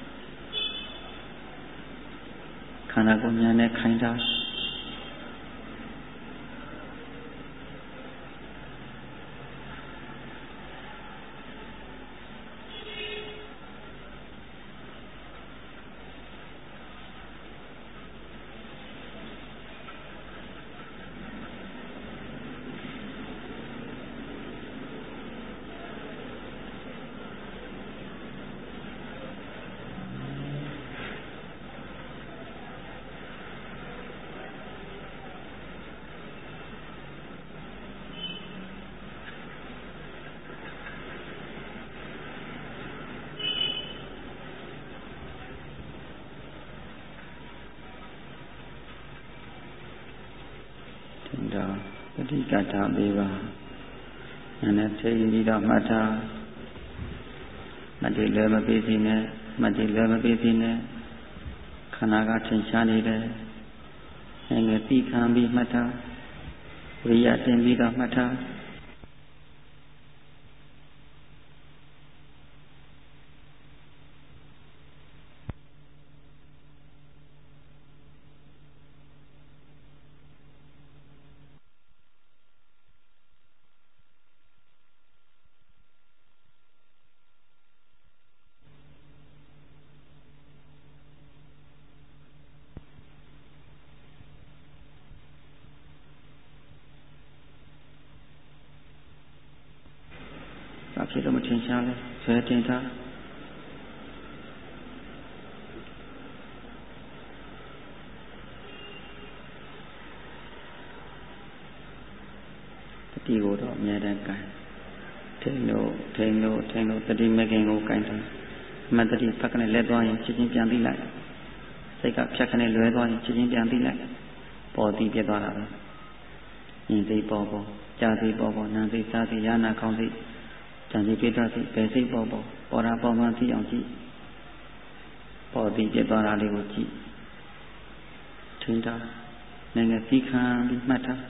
ခန္ဓာကိုယ်ဉာဏ်နဲ့ခိုင်းတာပฏิကထာပေးပါနာနဲ့ထိပြီးတော့မှတ်ထားမတ်တိလွယ်မပေးစီနဲ့မတ်တိလွယ်မပေးစီနဲ့ခန္ဓာကထင်ရှားနေတယ်ငယ်သိခံပြီးမှတ်ထားဝိရိယတင်ပြီးတော့မှတ်ထားဖြစ်လို့မထင်ရှားလဲဆွဲတင်ထားတတိကိုတော့အမြဲတမ်းကိုင်ထိန်လို့ထိန်လို့ထိန်လို့တတိမကင်ကိုကိုင်တယ်မတတိဖက်ကနေလဲသွားရင်ချက်ချင်းပြန်ပြီးလိုက်စိတ်ကဖြတ်ခနဲ့လွဲသွားရင်ချက်ချင်းပြန်ပြီးလိုက်ပေါ်ပြီးပြသွားတာပဲဉာဏ်သိပေါ်ပေါ်ကြာသိပေါ်ပေါ်နာသိစားသိယာနာကောင်းသိတန်ကြီးပြတ်သိပဲစိတ်ပေါ်ပေါ်ပေါ်တာပေါ်မှသိအောင်ကြည့်ပေါ်ပြီးပြသွားတာလေးကိုကြည့်ထင်တာနိုင်ငံသိခံပြီးမှတ်ထား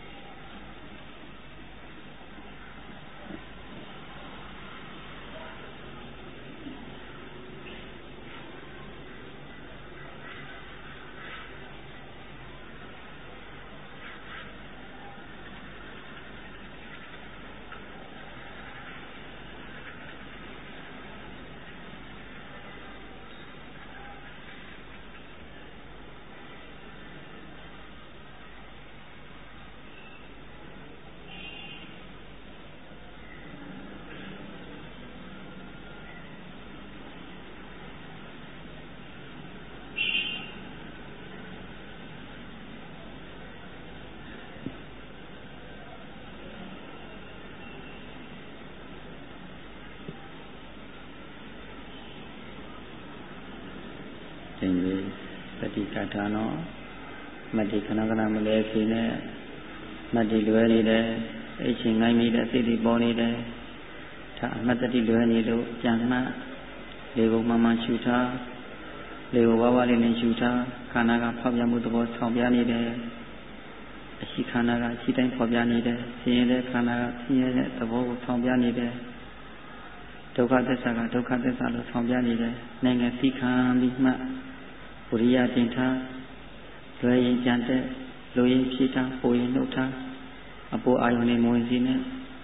သင်ပြီးတတိကထာနော်မတ္တိခဏခဏမလဲစီနဲ့မတ္တိလွယ်နေတယ်အိတ်ချင်းငိုင်းမိတဲ့စိတ်တွေပေါ်နေတယ်ဒါအမတ်တတိလွယ်နေလို့ပြန်မှလေကိုမှမှရှူထားလေကိုဝါးဝါးလေးနဲ့ရှူထားခန္ဓာကဖောက်ပြန်မှုသဘောဆောင်ပြနေတယ်အရှိခန္ဓာကအရှိတိုင်းဖော်ပြနေတယ်ဆင်းရဲတဲ့ခန္ဓာကဆင်းရဲတဲ့သဘောကိုဆောင်ပြနေတယ်ဒုက္ခသစ္စာကဒုက္ခသစ္စာလို့ဆောင်ပြနေတယ်နိုင်ငံသိခံပြီးမှဝိရိယတင်ထားလွယ်ရင်ကြံတဲ့လူရင်ဖြည့်ထားပိုရင်နှုတ်ထားအပေါ်အာယုန်နဲ့မဝင်စီနဲ့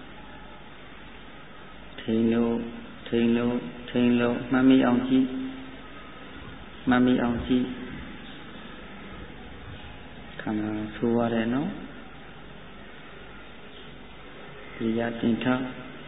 ထိန်လို့ထိန်လို့ထိန်လို့မှတ်မိအောင်ကြည့်မှတ်မိအောင်ကြည့်ခန္ဓာဆိုးရတယ်နော်ဝိရိယတင်ထား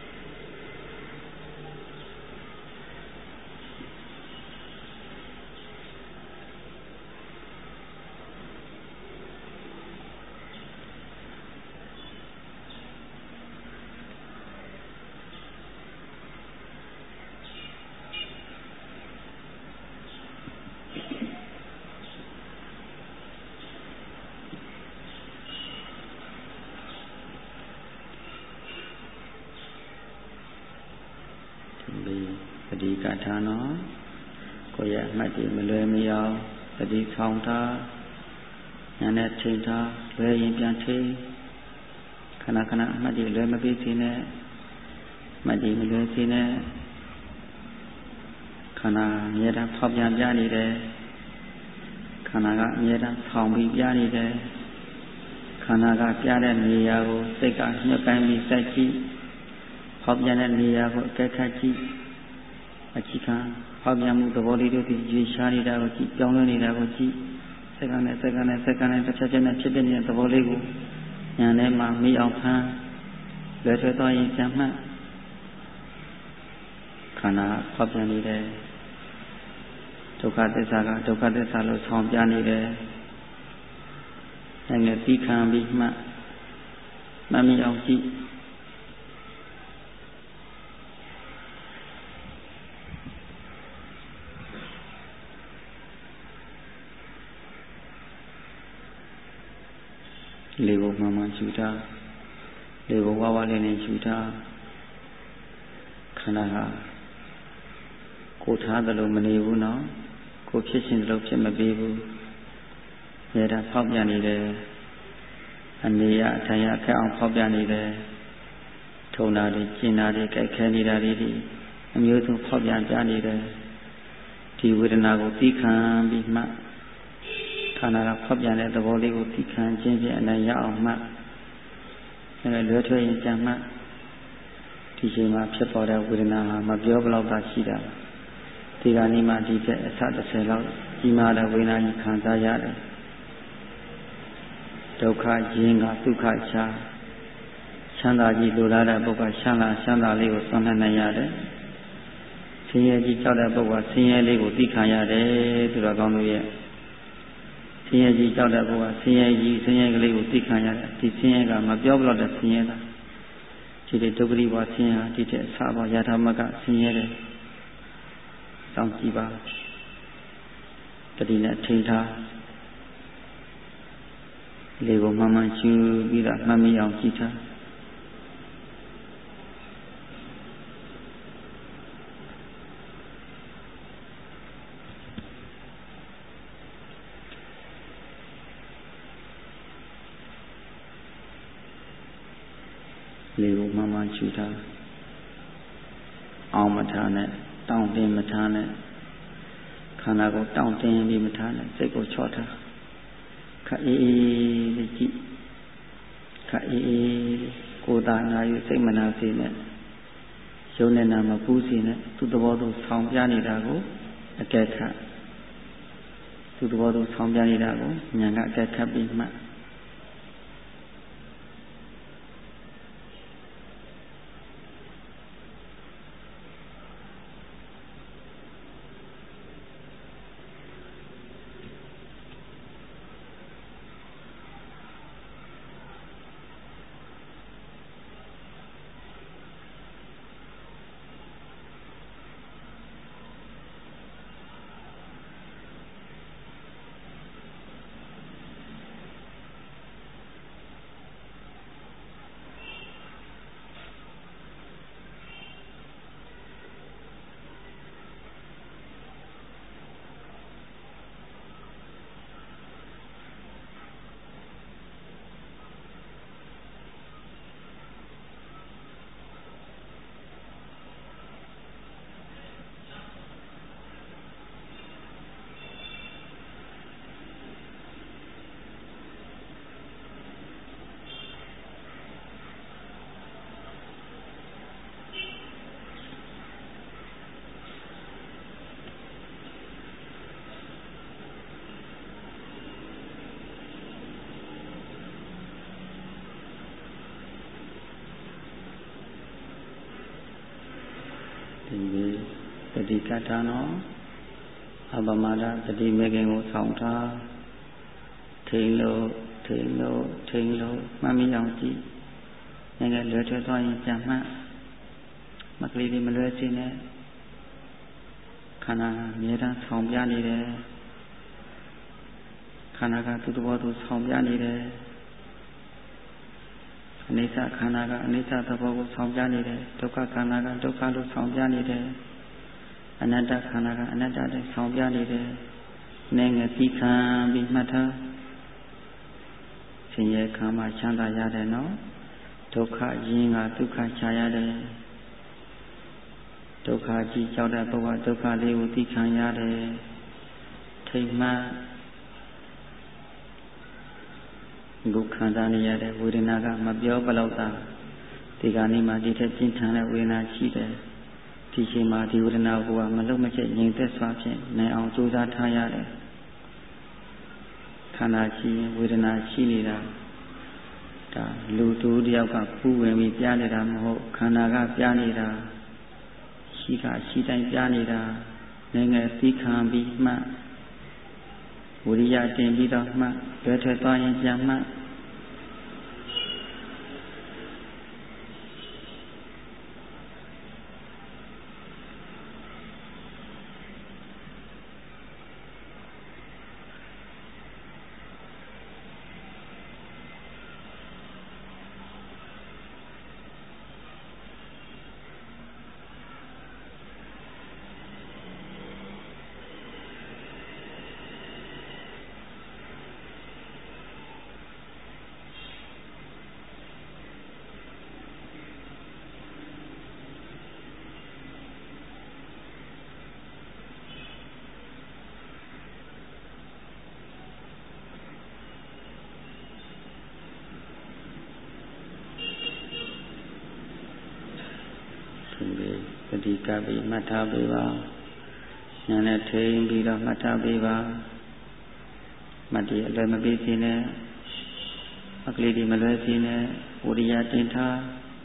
တတိကထာနော်ကိုယ့်ရဲ့အမှတ်တွေမလွယ်မရအောင်တတိဆောင်ထားညာနဲ့ထိန်ထားလွယ်ရင်ပြန်ထိန်ခဏခဏအမှတ်တွေလွယ်မပေးစေနဲ့အမှတ်တွေမလွယ်စေနဲ့ခန္ဓာအမြဲတမ်းဖောက်ပြန်ပြနေတယ်ခန္ဓာကအမြဲတမ်းဆောင်ပြီးပြနေတယ်ခန္ဓာကပြတဲ့နေရာကိုစိတ်ကညှပ်ပိုင်းပြီးစိုက်ကြည့်ဖောက်ပြန်တဲ့နေရာကိုအကဲခတ်ကြည့်အချိခံဖောက်ပြန်မှုသဘောလေးတို့ဒီရွေရှားနေတာကိုကြည့်ပြောင်းလဲနေတာကိုကြည့်စက္ကန့်နဲ့စက္ကန့်နဲ့စက္ကန့်နဲ့တစ်ချက်ချင်းနဲ့ဖြစ်တဲ့သဘောလေးကိုညာထဲမှာမိအောင်ဖမ်းလွယ်ထွေသွားရင်ပြန်မှတ်ခန္ဓာဖောက်ပြန်နေတယ်ဒုက္ခသစ္စာကဒုက္ခသစ္စာလို့ဆောင်ပြနေတယ်နိုင်ငံသိခံပြီးမှတ်မှတ်မိအောင်ကြည့်လေကိုမှန်မှန်ရှူထားလေကိုဝါးဝါးလေးနဲ့ရှူထားခန္ဓာဟာကိုထားတယ်လို့မနေဘူးနော်ကိုဖြစ်ရှင်တယ်လို့ဖြစ်မပေးဘူးမြေတာဖောက်ပြန်နေတယ်အနေရအထိုင်ရခက်အောင်ဖောက်ပြန်နေတယ်ထုံတာတွေကျင်တာတွေကြိုက်ခဲနေတာတွေဒီအမျိုးစုံဖောက်ပြန်ပြနေတယ်ဒီဝေဒနာကိုသိခံပြီးမှခန္ဓာကဖောက်ပြန်တဲ့သဘောလေးကိုသိခံခြင်းဖြင့်အနိုင်ရအောင်မှအဲလွယ်ထွက်ရင်ကြံမှဒီချိန်မှာဖြစ်ပေါ်တဲ့ဝေဒနာဟာမပြောဘလောက်သာရှိတာဒီကနေ့မှဒီကျက်အဆတစ်ဆယ်လောက်ကြီးမားတဲ့ဝေဒနာကြီးခံစားရတယ်ဒုက္ခရင်းကဒုက္ခချာချမ်းသာကြီးလိုလားတဲ့ပုဂ္ဂိုလ်ချမ်းသာချမ်းသာလေးကိုသံသနိုင်ရတယ်ဆင်းရဲကြီးကြောက်တဲ့ပုဂ္ဂိုလ်ဆင်းရဲလေးကိုသိခံရတယ်သူတော်ကောင်းတို့ရဲ့ဆင်းရဲကြီးကြောက်တဲ့ပုဂ္ဂိုလ်ဆင်းရဲကြီးဆင်းရဲကလေးကိုသိခံရတယ်ဒီဆင်းရဲကမပြောဘလို့တဲ့ဆင်းရဲတာဒီတဲ့ဒုက္ခရိဘဆင်းရဲဒီတဲ့အစာဘောယထာမကဆင်းရဲတယ်စောင့်ကြည့်ပါတတိနဲ့ထိန်ထားလေကိုမှန်မှန်ရှင်းပြီးတော့မှတ်မိအောင်ကြည့်ထားလေကိုမှန်မှန်ရှင်းထားအောင်မထားနဲ့တောင်းတင်းမထားနဲ့ခန္ဓာကိုတောင်းတင်းပြီးမထားနဲ့စိတ်ကိုချော့ထားခက်အေးအေးလေးကြည့်ခက်အေးအေးကိုယ်သာနာယူစိတ်မနာစေနဲ့ရုံနဲ့နာမပူးစေနဲ့သူ့သဘောသူဆောင်းပြနေတာကိုအကဲခတ်သူ့သဘောသူဆောင်းပြနေတာကိုဉာဏ်ကအကဲခတ်ပြီးမှတတိကထာနောအပမဒတတိမေခင်ကိုဆောင်ထားထိန်လို့ထိန်လို့ထိန်လို့မှတ်မိအောင်ကြည့်ငယ်ငယ်လွယ်ထွက်သွားရင်ပြန်မှတ်မကလေးတွေမလွယ်စေနဲ့ခန္ဓာအမြဲတမ်းဆောင်ပြနေတယ်ခန္ဓာကသူ့သဘောသူဆောင်ပြနေတယ်အနိစ္စခန္ဓာကအနိစ္စသဘောကိုဆောင်ပြနေတယ်ဒုက္ခခန္ဓာကဒုက္ခလို့ဆောင်ပြနေတယ်အနတ္တခန္ဓာကအနတ္တနဲ့ဆောင်ပြနေတယ်။နည်းငယ်သိခံပြီးမှတ်ထားဆင်းရဲခံမှချမ်းသာရတယ်နော်။ဒုက္ခရင်းကဒုက္ခချရတယ်။ဒုက္ခကြီးကြောက်တဲ့ပုဂ္ဂိုလ်ဒုက္ခလေးကိုသိခံရတယ်။ထိတ်မှဒုက္ခသာနေရတဲ့ဝေဒနာကမပြောဘလို့သာဒီကနေ့မှဒီထက်ပြင်းထန်တဲ့ဝေဒနာရှိတယ်။ဒီချိန်မှာဒီဝေဒနာကိုကမလုံးမချက်ငြိမ်သက်စွာဖြင့်နိုင်အောင်ကြိုးစားထားရတယ်ခန္ဓာရှိရင်ဝေဒနာရှိနေတာဒါလူတူတယောက်ကပူဝင်ပြီးပြနေတာမဟုတ်ခန္ဓာကပြနေတာရှိကရှိတိုင်းပြနေတာငယ်ငယ်သိခံပြီးမှဝိရိယတင်ပြီးတော့မှလွယ်ထွက်သွားရင်ပြန်မှဒီပฏิကပိမှတ်ထားပေးပါဉာဏ်နဲ့ထိန်ပြီးတော့မှတ်ထားပေးပါမတ္တိအလွယ်မပေးစေနဲ့အကလေးတွေမလွယ်စေနဲ့ဝိရိယတင်ထား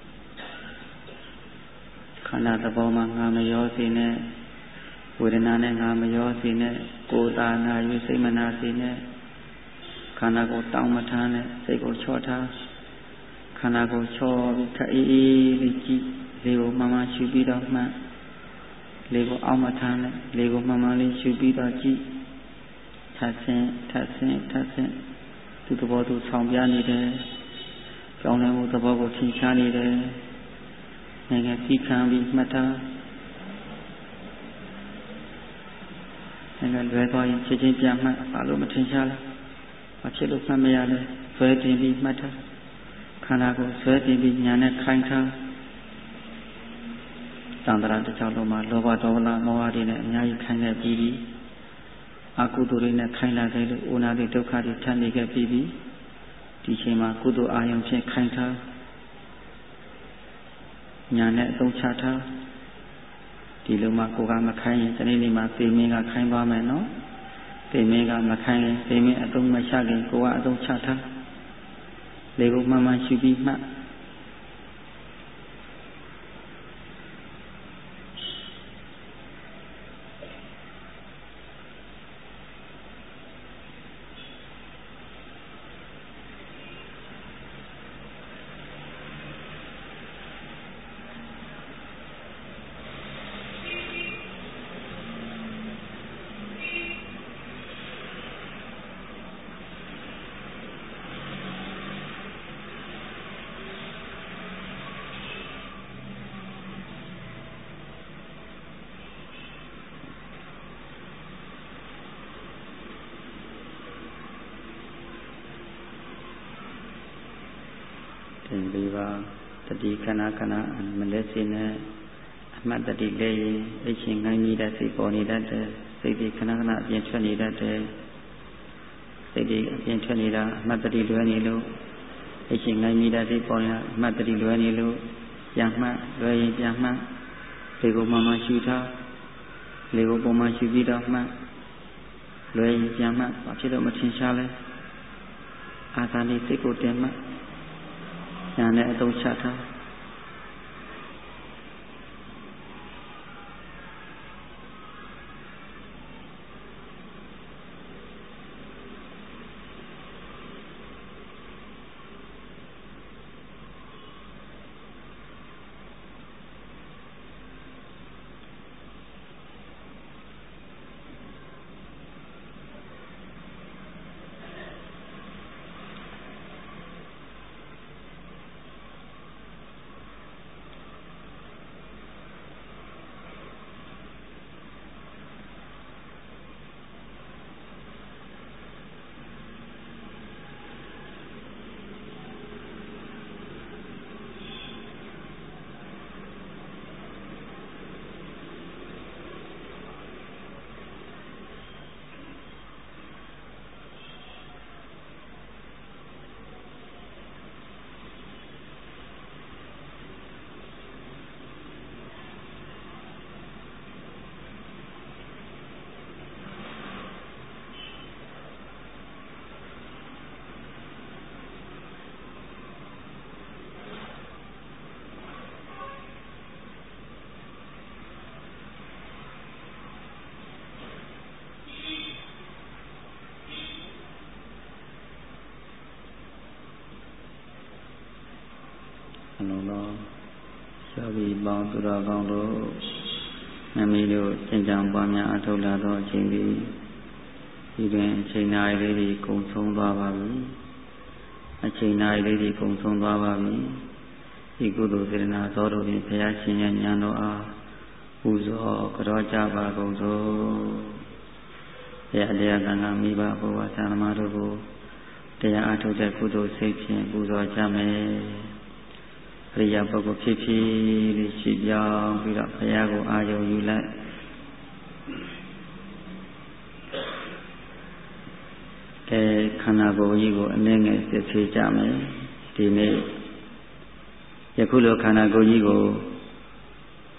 ခန္ဓာသဘောမှာငါမရောစေနဲ့ဝေဒနာနဲ့ငါမရောစေနဲ့ကိုယ်သာနာယူစိတ်မနာစေနဲ့ခန္ဓာကိုတောင်းမထားနဲ့စိတ်ကိုချောထားခန္ဓာကိုချောပြီးထအေးအေးလေးကြည့်လေးကိုမှန်မှန်ရှုပြီးတော့မှန်လေးကိုအောက်မထားနဲ့လေးကိုမှန်မှန်လေးရှုပြီးတော့ကြည့်ထပ်ဆင်းထပ်ဆင်းထပ်ဆင်းသူသဘောသူဆောင်ပြနေတယ်ကြောင်းလဲမှုသဘောကိုထင်ရှားနေတယ်နိုင်ငံစီခံပြီးမှတ်ထားနိုင်ငံလွယ်သွားရင်ချက်ချင်းပြန်မှတ်ဘာလို့မထင်ရှားလဲဘာဖြစ်လို့မှတ်မရလဲဆွဲတင်ပြီးမှတ်ထားခန္ဓာကိုဆွဲတင်ပြီးညာနဲ့ခိုင်ထားတန်ត្រာတစ်ချောင်းလုံးမှာလောဘဒေါသမောဟတွေနဲ့အများကြီးခိုင်ခဲ့ပြီးပြီအကုသိုလ်တွေနဲ့ခိုင်လာခဲ့လို့အိုနာတွေဒုက္ခတွေထပ်နေခဲ့ပြီးပြီဒီချိန်မှာကုသိုလ်အာယုံဖြင့်ခိုင်ထားညာနဲ့အသုံးချထားဒီလိုမှကိုယ်ကမခိုင်းရင်ဒီနေ့နေ့မှာသေမင်းကခိုင်းသွားမယ်နော်သေမင်းကမခိုင်းရင်သေမင်းအသုံးမချခင်ကိုယ်ကအသုံးချထားလေကိုမှန်မှန်ရှုပြီးမှတ်တင်ပေးပါတတိခဏခဏမလဲစင်းနဲ့အမှတ်တတိလေးရင်အချင်းငိုင်းကြီးတဲ့စိတ်ပေါ်နေတတ်တယ်စိတ်ဒီခဏခဏအပြင်ထွက်နေတတ်တယ်စိတ်ဒီအပြင်ထွက်နေတာအမှတ်တတိလွယ်နေလို့အချင်းငိုင်းကြီးတဲ့စိတ်ပေါ်နေတာအမှတ်တတိလွယ်နေလို့ပြန်မှတ်လွယ်ရင်ပြန်မှတ်ဒီကိုမှမှရှုထားလေကိုပုံမှန်ရှုပြီးတော့မှတ်လွယ်ရင်ပြန်မှတ်ဘာဖြစ်လို့မထင်ရှားလဲအာသာလေးစိတ်ကိုတင်မှတ်ညာနဲ့အသုံးချထားလုံးလုံးရှားပြီးပေါင်းသူတော်ကောင်းတို့မမီတို့စင်ကြံပွားများအထောက်လာသောအချိန်ဒီဒီတွင်အချိန်နာရီလေးကြီးကုံဆုံးသွားပါပြီအချိန်နာရီလေးကြီးကုံဆုံးသွားပါပြီဒီကုသိုလ်စေတနာသောတို့ဖြင့်ဘုရားရှင်ရဲ့ဉာဏ်တော်အားပူဇော်ကြောကြပါကုန်သောဘုရားတရားကံကမိဘဘုရားဆရာသမားတို့ကိုတရားအထုတ်တဲ့ကုသိုလ်စိတ်ဖြင့်ပူဇော်ကြမယ်အရိယာပုဂ္ဂိုလ်ဖြစ်ဖြစ်လေးရှိပြောင်းပြီးတော့ဘုရားကိုအာရုံယူလိုက်အဲခန္ဓာကိုယ်ကြီးကိုအနည်းငယ်စစ်ဆေးကြမယ်ဒီနေ့ယခုလိုခန္ဓာကိုယ်ကြီးကို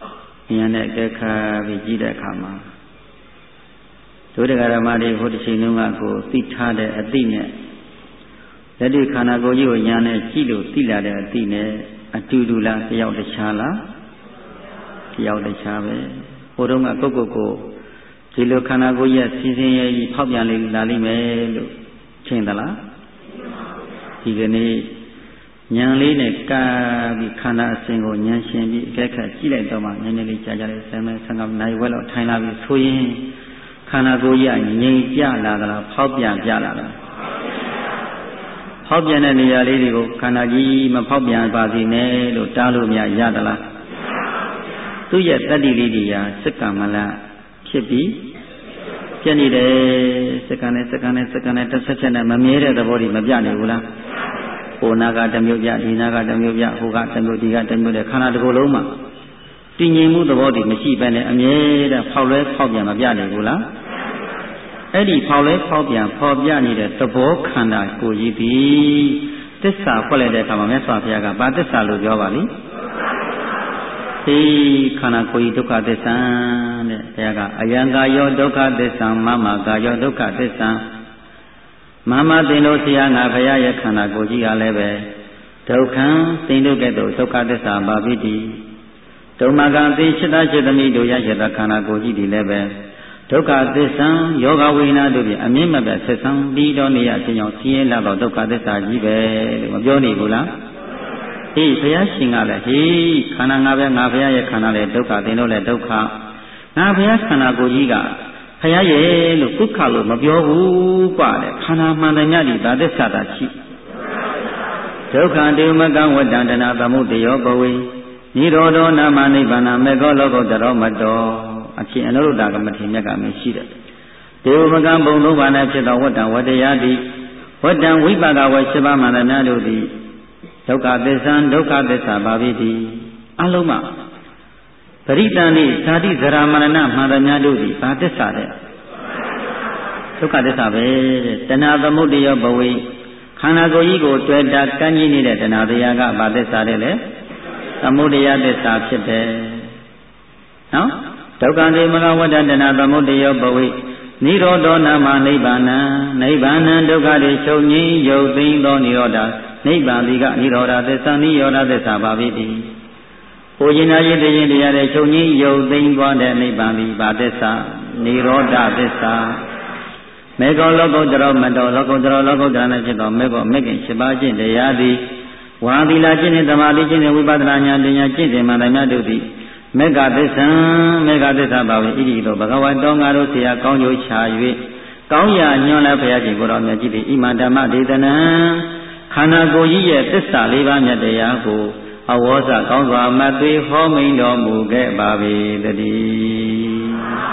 ဉာဏ်နဲ့ကဲခါပြီးကြည့်တဲ့အခါမှာဒုဒကရမတွေဟိုတစ်ချိန်လုံးကကိုသိထားတဲ့အသိနဲ့လက်တွေ့ခန္ဓာကိုယ်ကြီးကိုဉာဏ်နဲ့ကြည့်လို့သိလာတဲ့အသိနဲ့အတူတူလားတယောက်တခြားလားတယောက်တခြားပဲဟိုတုန်းကကိုယ့်ကိုယ်ကိုဒီလိုခန္ဓာကိုယ်ရဲ့စီစဉ်ရဲ့ကြီးဖောက်ပြန်လေးလာလိမ့်မယ်လို့ထင်သလားဒီကနေ့ဉာဏ်လေးနဲ့ကာပြီးခန္ဓာအစဉ်ကိုဉာဏ်ရှင်ပြီးအကဲခတ်ကြည့်လိုက်တော့မှနည်းနည်းလေးကြာကြာလေးဆယ်မိနစ်ဆယ်ငါးမိနစ်နိုင်ဝဲလောက်ထိုင်လာပြီးဆိုရင်ခန္ဓာကိုယ်ကြီးငြိမ်ပြလာသလားဖောက်ပြန်ပြလာလားဖောက်ပြန်တဲ့နေရာလေးတွေကိုခန္ဓာကြီးမဖောက်ပြန်ပါစေနဲ့လို့တားလို့မရသလားသူ့ရဲ့တတ္တိလေးတွေဟာစက္ကမလဖြစ်ပြီးပြည့်နေတယ်စက္ကနဲ့စက္ကနဲ့စက္ကနဲ့တစ်ဆက်ချက်နဲ့မမြဲတဲ့သဘောတွေမပြနိုင်ဘူးလားဟိုနာကတစ်မျိုးပြဒီနာကတစ်မျိုးပြဟိုကတစ်မျိုးဒီကတစ်မျိုးတဲ့ခန္ဓာတစ်ခုလုံးမှာတည်ငြိမ်မှုသဘောတွေမရှိဘဲနဲ့အမြဲတမ်းဖောက်လဲဖောက်ပြန်မပြနိုင်ဘူးလားအဲ့ဒီဖောက်လဲဖောက်ပြန်ဖော်ပြနေတဲ့သဘောခန္ဓာကိုယ်ကြီးသည်သစ္စာဖွက်လိုက်တဲ့အခါမှာမြတ်စွာဘုရားကဘာသစ္စာလို့ပြောပါလိမ့်ဒီခန္ဓာကိုယ်ကြီးဒုက္ခသစ္စာတဲ့ဘုရားကအယံကာယောဒုက္ခသစ္စာမမကာယောဒုက္ခသစ္စာမမသိလို့ဆရာငါဘုရားရဲ့ခန္ဓာကိုယ်ကြီးကလည်းပဲဒုက္ခံသိတို့ကဲ့သို့ဒုက္ခသစ္စာပါပိတိဒုမကံသိစိတ္တစိတ္တမိတို့ရရတဲ့ခန္ဓာကိုယ်ကြီးဒီလည်းပဲဒုက္ခသစ္စာယောဂဝိညာဉ်တို့ဖြင့်အမြင့်မပြတ်ဆက်ဆံပြီးတော့နေရခြင်းကြောင့်ဆင်းရဲလာတော့ဒုက္ခသစ္စာကြီးပဲလို့မပြောနေဘူးလားဟေးဘုရားရှင်ကလည်းဟေးခန္ဓာငါပဲငါဘုရားရဲ့ခန္ဓာလည်းဒုက္ခသင်တို့လည်းဒုက္ခငါဘုရားခန္ဓာကိုယ်ကြီးကဘုရားရဲ့လို့ဒုက္ခလို့မပြောဘူးกว่าတဲ့ခန္ဓာမှန်တယ်များဒီဒါသစ္စာတာရှိဒုက္ခတေမကံဝတ္တန္တနာသမုဒယောဘဝေနိရောဓနာမနိဗ္ဗာန်မေဃလောကုတ္တရောမတောအဖြစ်အနုတ္တကမထေမြတ်ကမရှိတဲ့ဒေဝမကံဘုံသုံးပါးနဲ့ဖြစ်သောဝတ္တဝတ္တရားတိဝတ္တံဝိပါကဝရှိပါမှန်များတို့သည်ဒုက္ခသစ္စာဒုက္ခသစ္စာပါပြီသည်အလုံးမပရိတန်ဤဇာတိဇရာမရဏမှန်များတို့သည်ဘာသစ္စာတဲ့ဒုက္ခသစ္စာပဲတဲ့တဏှာသမုဒယဘဝေခန္ဓာကိုယ်ကြီးကိုတွေ့တာကမ်းကြီးနေတဲ့တဏှာတရားကဘာသစ္စာတဲ့လဲသမုဒယသစ္စာဖြစ်တယ်နော်ဒုက္ခဒေမကဝတ္တတဏသမုဒယဘဝိနိရောဓနာမနိဗ္ဗာန်နိဗ္ဗာန်ဒုက္ခတွေချုပ်ငြိမ်းရုပ်သိမ်းသောနိရောဓနိဗ္ဗာန်ဒီကနိရောဓသစ္စာနိရောဓသစ္စာပါပြီဒီ။ကိုရှင်နာရည်တည်တရားတဲ့ချုပ်ငြိမ်းရုပ်သိမ်းသွားတဲ့နိဗ္ဗာန်ဒီပါသစ္စာနိရောဓသစ္စာမေဃလောကုတ္တရောမတောလောကုတ္တရောလောကုတ္တရနဲ့ဖြစ်သောမေဃမေခင်ရှိပါခြင်းတရားသည်ဝါသီလာခြင်းနဲ့သမာဓိခြင်းနဲ့ဝိပဿနာဉာဏ်ပညာခြင်းတွေမှလည်းများတို့သည်မေဃသစ္စာမေဃသစ္စာပါဝင်ဣတိသောဘဂဝါတော်ငါတို့ဆရာကောင်းကျိုးချ၍ကောင်းရာညွှန်လည်းဘုရားရှင်ကိုယ်တော်မြတ်ကြီးသည်ဣမဓမ္မဒေသနာခန္ဓာကိုယ်ကြီးရဲ့သစ္စာလေးပါးမြတ်တရားကိုအဝေါစကောင်းစွာမသွေဟောမိန်တော်မူခဲ့ပါပေတည်း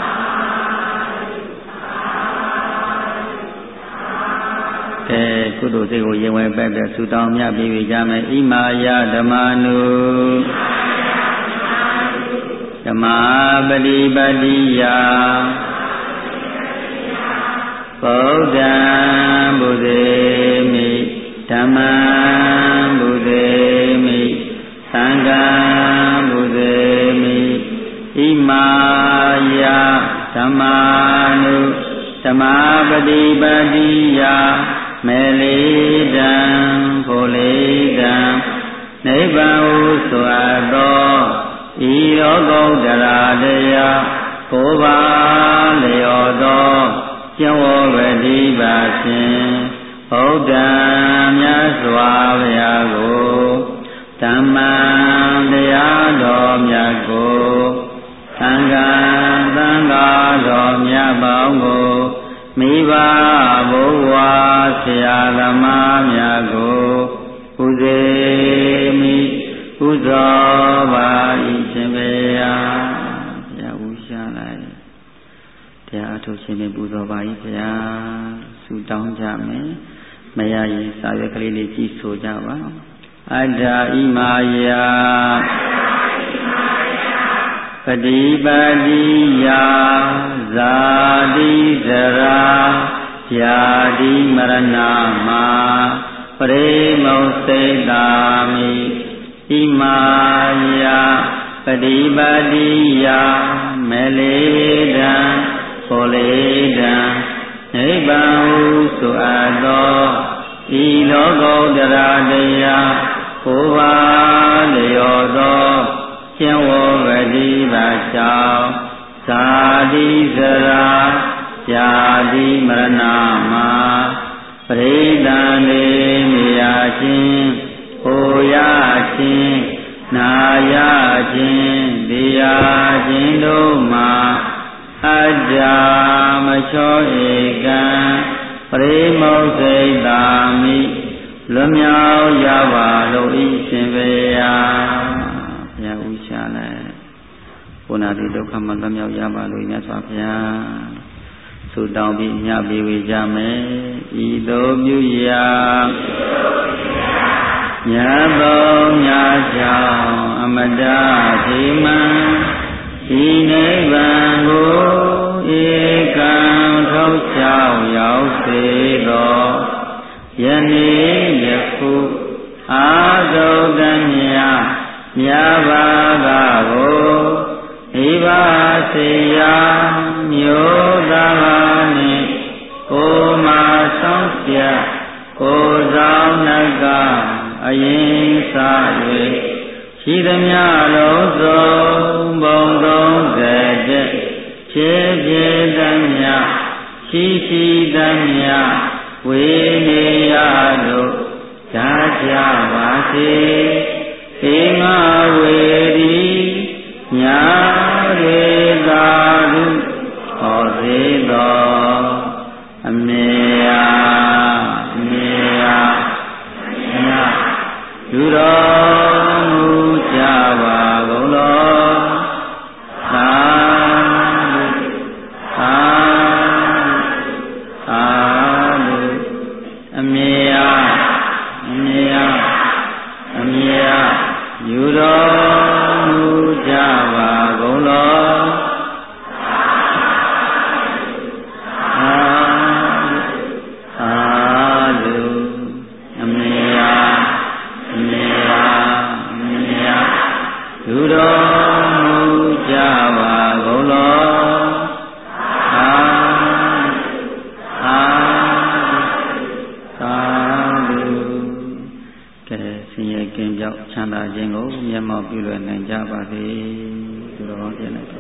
အဲကုသိုလ်စိတ်ကိုရင်ဝင်ပဲ့ပဲဆုတောင်းမြတ်ပြီးကြမယ်ဣမာယဓမ္မနုဓမ္မာပฏิပတိယဗုဒ္ဓံဘုဇေမိဓမ္မံဘုဇေမိသံဃံဘုဇေမိဣမာယဓမ္မာနုဓမ္မာပฏิပတိယမေလိတံဖိုလိတံနိဗ္ဗာန်ဟုဆိုအပ်သောဤရောဂုတ္တရာတရားကိုယ်ပါလျော်သောကျင့်ဝတ်ပฏิပါရှင်ဘုဒ္ဓံမြတ်စွာဘုရားကိုဓမ္မံတရားတော်မြတ်ကိုသံဃာသံဃာတော်မြတ်ပေါင်းကိုမိဘဘုရားဆရာသမားများကိုပူဇေမိပူဇော်ပါ၏ရှင်ဘေယဘုရားဝူရှာလိုက်တရားအထုတ်ရှင်ပူဇော်ပါ၏ဘုရားဆုတောင်းကြမယ်မရရင်စာရွက်ကလေးလေးကြည့်ဆိုကြပါအတ္တဣမာယပฏิပတိယဇာတိဇရာญาတိမရဏမှာပရိမုစိတာမိဣမာယပฏิบัติยาเมเลดังโพเลดังนิพพานสุอัตโตอีโลกุตตระเตยะโอวาลโยโตเชวปฏิบัติเจ้าสาธิสราญาติมรณะมาปริตันเตมิยาชินโอยาชินนาญาชินติยาชินตุมาอาจามโชเอกันปริโมกขิตามิလွတ်မြောက်ရပါလို့ဤရှင်ပေယဘုရားဥရှာလဲပုဏ္ဏတိဒုက္ခမလွတ်မြောက်ရပါလို့မြတ်စွာဘုရားဆုတောင်းပြီးညပေးဝေကြမယ်ဤသို့ပြုရာညသောညကြောင့်အမတတိမံဤနိဗ္ဗာန်ကိုဧကံထောက်ချောက်ရောက်စေသောယနေ့ယခုအာသုတမြာမြာပါကကိုဣဗာစေယမျိုးသားနှင့်ကိုမာဆောင်ပြကိုဆောင်နကအရင်စား၍ရှိသမျှလုံးစုံဘုံသုံးဆယ်တဲ့ခြေပြေသမျှရှိရှိသမျှဝေနေရတို့ဓာကြပါစေဧငါဝေဒီညာရေသာဟုဟောစေသောအမေယာအမေယာညလူတော်မူကြပါကုန်လောသာသာသာအမေယာအမေယာအမေယာယူတော်မူကြပါကုန်လောသာသာအမေယာအမေယာအမေယာယူတော်မူကြပါကုန်လောသာသာသာကဲဆင်းရဲကင်းပြောက်ချမ်းသာခြင်းကိုမျက်မှောက်ပြုလွယ်နိုင်ကြပါစေသူတော်ပြန်နေ